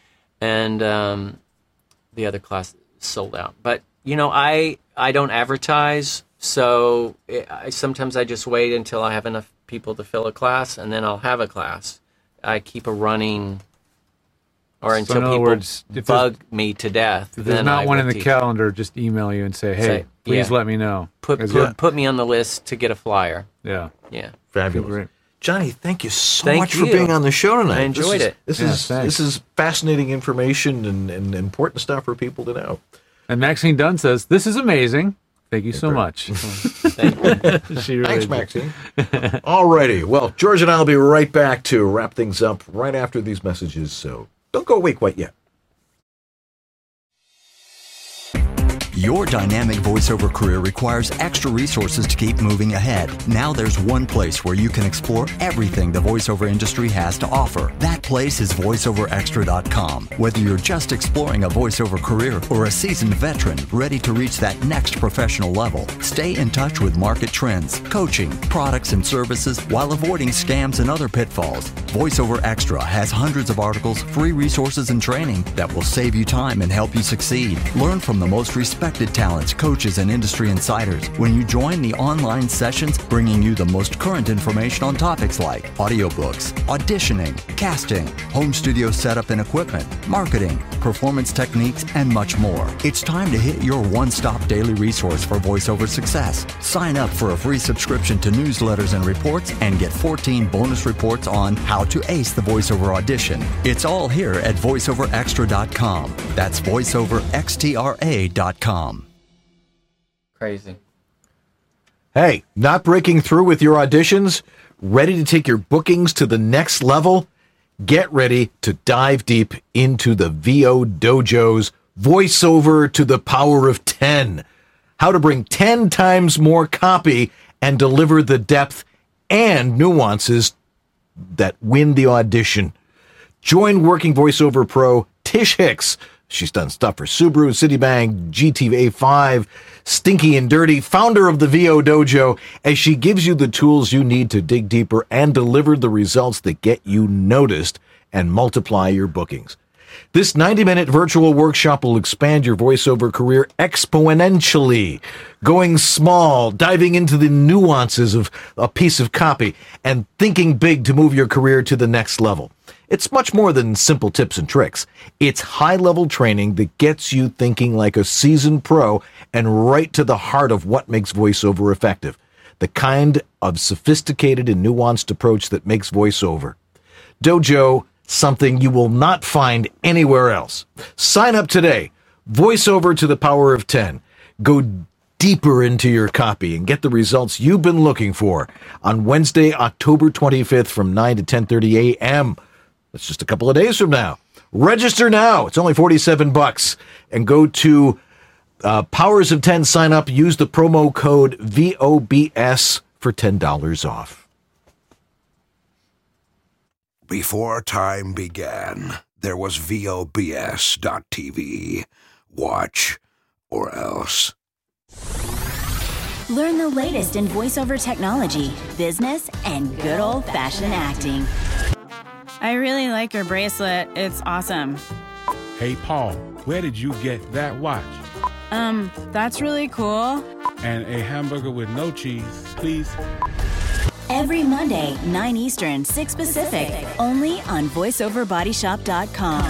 and um, the other class sold out. But you know, I I don't advertise, so it, I, sometimes I just wait until I have enough people to fill a class, and then I'll have a class. I keep a running, or So until in other people words, if bug me to death. If there's then not I one will in the teach. calendar, just email you and say, hey, Say, please yeah. let me know. Put 'Cause put, yeah. put me on the list to get a flyer. Yeah. Yeah. Fabulous. Great. Johnny, thank you so Thank much for you. being on the show tonight. I enjoyed this is, it. This Yeah, is thanks. this is fascinating information and, and important stuff for people to know. And Maxine Dunn says, this is amazing. Thank you so much. Thank you. She really Thanks, did. Maxine. All righty. Well, George and I will be right back to wrap things up right after these messages, so don't go away quite yet. Your dynamic voiceover career requires extra resources to keep moving ahead. Now there's one place where you can explore everything the voiceover industry has to offer. That place is voice over extra dot com. Whether you're just exploring a voiceover career or a seasoned veteran ready to reach that next professional level, stay in touch with market trends, coaching, products, and services while avoiding scams and other pitfalls. VoiceOver Extra has hundreds of articles, free resources, and training that will save you time and help you succeed. Learn from the most respected talents, coaches, and industry insiders when you join the online sessions bringing you the most current information on topics like audiobooks, auditioning, casting, home studio setup and equipment, marketing, performance techniques, and much more. It's time to hit your one-stop daily resource for voiceover success. Sign up for a free subscription to newsletters and reports and get fourteen bonus reports on how to ace the voiceover audition. It's all here at voice over extra dot com. That's voice over extra dot com. Crazy. Hey, not breaking through with your auditions? Ready to take your bookings to the next level? Get ready to dive deep into the V O Dojo's Voiceover to the Power of ten. How to bring ten times more copy and deliver the depth and nuances that win the audition. Join working voiceover pro Tish Hicks. She's done stuff for Subaru, Citibank, G T A five, Stinky and Dirty, founder of the V O Dojo, as she gives you the tools you need to dig deeper and deliver the results that get you noticed and multiply your bookings. This ninety-minute virtual workshop will expand your voiceover career exponentially, going small, diving into the nuances of a piece of copy, and thinking big to move your career to the next level. It's much more than simple tips and tricks. It's high-level training that gets you thinking like a seasoned pro and right to the heart of what makes voiceover effective. The kind of sophisticated and nuanced approach that makes voiceover. Dojo, something you will not find anywhere else. Sign up today. Voiceover to the power of ten. Go deeper into your copy and get the results you've been looking for on Wednesday, October twenty-fifth from nine to ten thirty a.m. That's just a couple of days from now. Register now. It's only forty-seven bucks. And go to uh, Powers of ten, sign up, use the promo code V O B S for ten dollars off. Before time began, there was V O B S dot T V. Watch or else. Learn the latest in voiceover technology, business, and good old-fashioned acting. I really like your bracelet. It's awesome. Hey, Paul, where did you get that watch? Um, that's really cool. And a hamburger with no cheese, please. Every Monday, nine Eastern, six Pacific, only on voice over body shop dot com.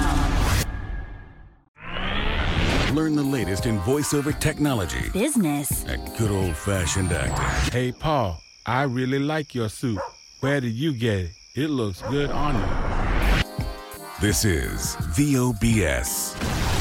Learn the latest in voiceover technology, business, and good old-fashioned acting. Hey, Paul, I really like your suit. Where did you get it? It looks good on you. This is V O B S.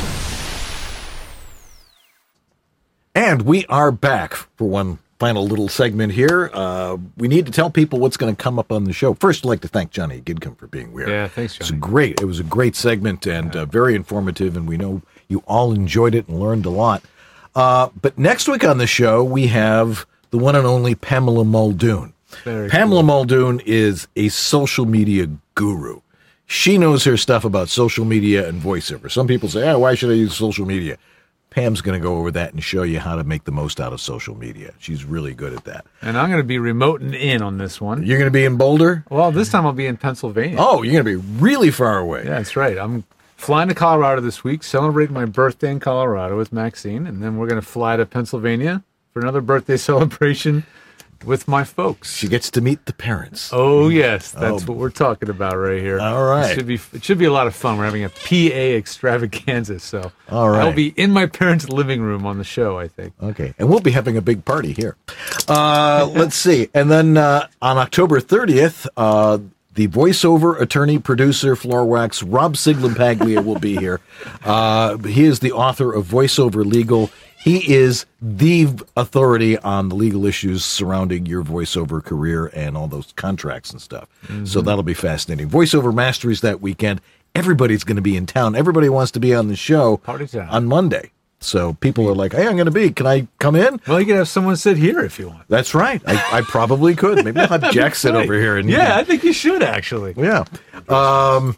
And we are back for one final little segment here. Uh, we need to tell people what's going to come up on the show. First, I'd like to thank Johnny Gidcombe for being here. Yeah, thanks, Johnny. It's great. It was a great segment and uh, very informative, and we know you all enjoyed it and learned a lot. Uh, but next week on the show, we have the one and only Pamela Muldoon. Very Pamela cool. Muldoon is a social media guru. She knows her stuff about social media and voiceover. Some people say, oh, why should I use social media? Pam's going to go over that and show you how to make the most out of social media. She's really good at that. And I'm going to be remoting in on this one. You're going to be in Boulder? Well, this time I'll be in Pennsylvania. Oh, you're going to be really far away. Yeah, that's right. I'm flying to Colorado this week, celebrating my birthday in Colorado with Maxine, and then we're going to fly to Pennsylvania for another birthday celebration with my folks. She gets to meet the parents. Oh, yes. That's Oh. what we're talking about right here. All right. It should be, it should be a lot of fun. We're having a P A extravaganza, so All right. I'll be in my parents' living room on the show, I think. Okay. And we'll be having a big party here. Uh, let's see. And then uh, on October thirtieth, uh, the voiceover attorney, producer, floor wax, Rob Siglampaglia will be here. Uh, he is the author of Voiceover Legal. He is the authority on the legal issues surrounding your voiceover career and all those contracts and stuff. Mm-hmm. So that'll be fascinating. Voiceover Masteries that weekend. Everybody's going to be in town. Everybody wants to be on the show Party time. on Monday. So people are like, hey, I'm going to be. Can I come in? Well, you can have someone sit here if you want. That's right. I, I probably could. Maybe I'll have Jack sit over here. And Yeah, I think you should, actually. Yeah. Um,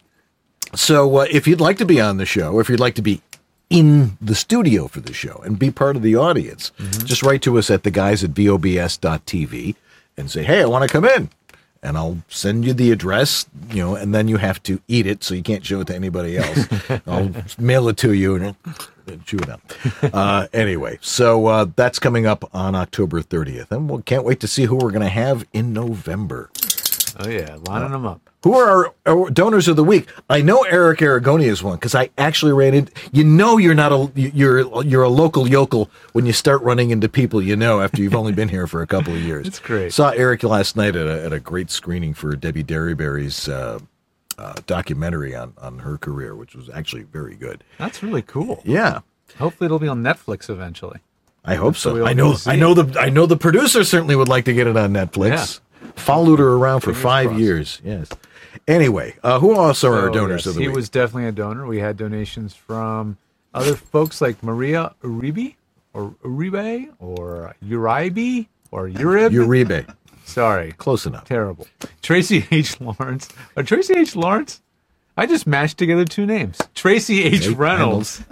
so uh, if you'd like to be on the show, if you'd like to be in the studio for the show and be part of the audience, Mm-hmm. just write to us at the guys at V O B S dot T V and say, hey, I want to come in. And I'll send you the address, you know, and then you have to eat it, so you can't show it to anybody else. I'll mail it to you and chew it up. Uh, anyway, so uh, that's coming up on October thirtieth. And we can't wait to see who we're going to have in November. Oh, yeah, lining them up. Who are our, our donors of the week? I know Eric Aragoni is one because I actually ran into. You know, you're not a you're you're a local yokel when you start running into people you know after you've only been here for a couple of years. It's great. Saw Eric last night at a, at a great screening for Debbie Derryberry's uh, uh, documentary on on her career, which was actually very good. That's really cool. Yeah, Hopefully it'll be on Netflix eventually. I hope So so. we all I know. can see I know the I know the producer certainly would like to get it on Netflix. Followed her around for Fingers five crossed. years. Yes. Anyway, uh, who else are our So, donors yes, of the he week? was definitely a donor. We had donations from other folks like Maria Uribe or Uribe or Uribe. or Uribe. Uribe. Sorry. Close enough. Terrible. Tracy H. Lawrence. Or Tracy H. Lawrence? I just mashed together two names. Tracy H. Hey, Reynolds.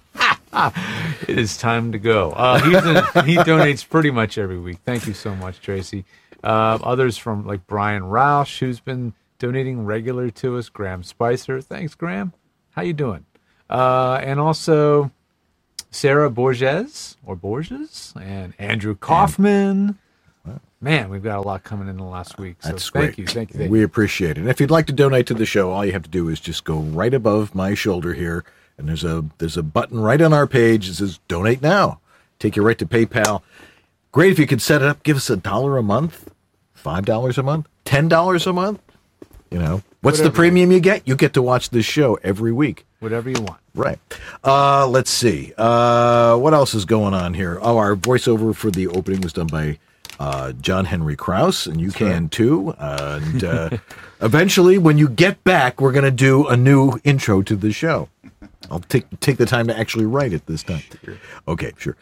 It is time to go. Uh, he's a, he donates pretty much every week. Thank you so much, Tracy. Uh, others from like Brian Roush, who's been donating regular to us. Graham Spicer. Thanks, Graham. How you doing? Uh, and also Sarah Borges, or Borges, and Andrew Kaufman. Man, we've got a lot coming in the last week. So That's thank great. you, thank you, thank we you. appreciate it. And if you'd like to donate to the show, all you have to do is just go right above my shoulder here, and there's a there's a button right on our page that says Donate Now. Take you right to PayPal. Great if you could set it up. Give us a dollar a month, five dollars a month, ten dollars a month. You know, what's Whatever. the premium you get? You get to watch this show every week. Whatever you want. Right. Uh, let's see. Uh, what else is going on here? Oh, our voiceover for the opening was done by uh, John Henry Krause, and you That's can right. too. And uh, eventually, when you get back, we're going to do a new intro to the show. I'll take take the time to actually write it this time. Okay, sure.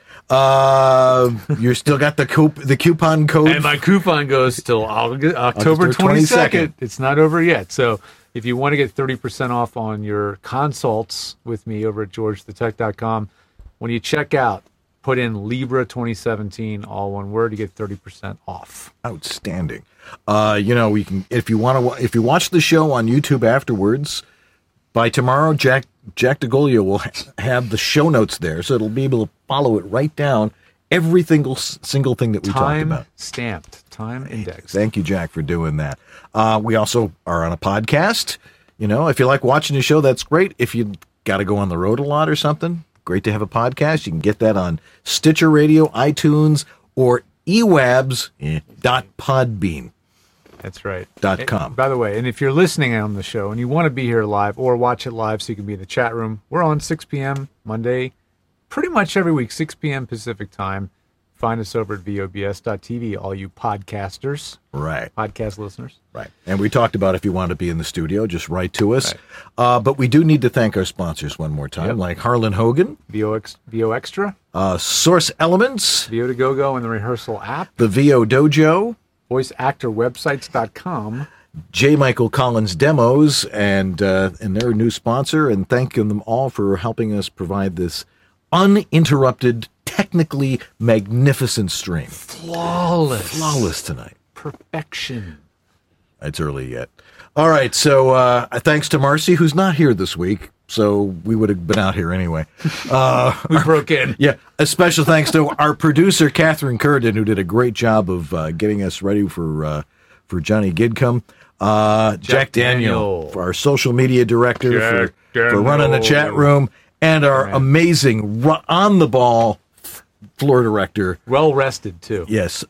Uh, you still got the coup the coupon code, And my coupon goes till August, October twenty-second. It's not over yet. So if you want to get thirty percent off on your consults with me over at george the tech dot com, when you check out, put in Libra twenty seventeen, all one word, to get thirty percent off. Outstanding. Uh, you know, we can if you want to if you watch the show on YouTube afterwards. By tomorrow, Jack Jack DeGolio will ha- have the show notes there, so it'll be able to follow it right down, every single single thing that we talked Time about. stamped, time indexed. Thank you, Jack, for doing that. Uh, we also are on a podcast. You know, if you like watching the show, that's great. If you got to go on the road a lot or something, great to have a podcast. You can get that on Stitcher Radio, iTunes, or ewabs dot podbean. That's right. Dot com. And by the way, and if you're listening on the show and you want to be here live or watch it live so you can be in the chat room, we're on six p.m. Monday, pretty much every week, six p.m. Pacific time. Find us over at V O B S dot T V, all you podcasters. Right. Podcast listeners. Right. And we talked about if you want to be in the studio, just write to us. Right. Uh, but we do need to thank our sponsors one more time, yep. like Harlan Hogan, V O X, V O Extra, uh, Source Elements, V O to Go Go and the Rehearsal app, the V O Dojo, voice actor websites dot com, J. Michael Collins Demos, and uh, and their new sponsor, and thanking them all for helping us provide this uninterrupted, technically magnificent stream. Flawless. Flawless tonight. Perfection. It's early yet. All right, so uh, thanks to Marcy, who's not here this week, so we would have been out here anyway. Uh, we broke in. Yeah, a special thanks to our producer, Catherine Curden, who did a great job of uh, getting us ready for uh, for Johnny Gidcombe. Uh, Jack, Jack Daniel, Daniel, for our social media director, for, for running the chat room, and our right. amazing ru- on-the-ball floor director. Well-rested, too. Yes,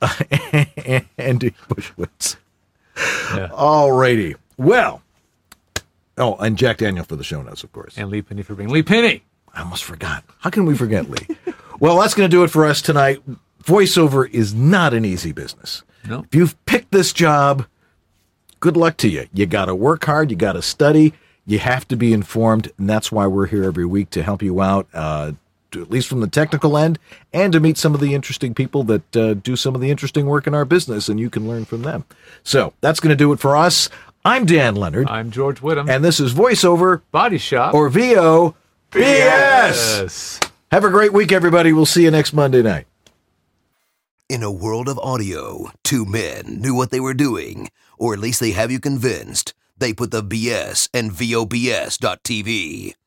Andy Bushwitz. Yeah. All righty. Well, oh, and Jack Daniel for the show notes, of course. And Lee Penny for being Lee Penny. I almost forgot. How can we forget Lee? Well, that's going to do it for us tonight. Voiceover is not an easy business. No. If you've picked this job, good luck to you. You got to work hard. You got to study. You have to be informed, and that's why we're here every week to help you out, uh, to, at least from the technical end, and to meet some of the interesting people that uh, do some of the interesting work in our business, and you can learn from them. So that's going to do it for us. I'm Dan Leonard. I'm George Whittam. And this is Voiceover Body Shop, or V O B S. Yes. Have a great week, everybody. We'll see you next Monday night. In a world of audio, two men knew what they were doing, or at least they have you convinced. They put the B S in V O B S dot T V.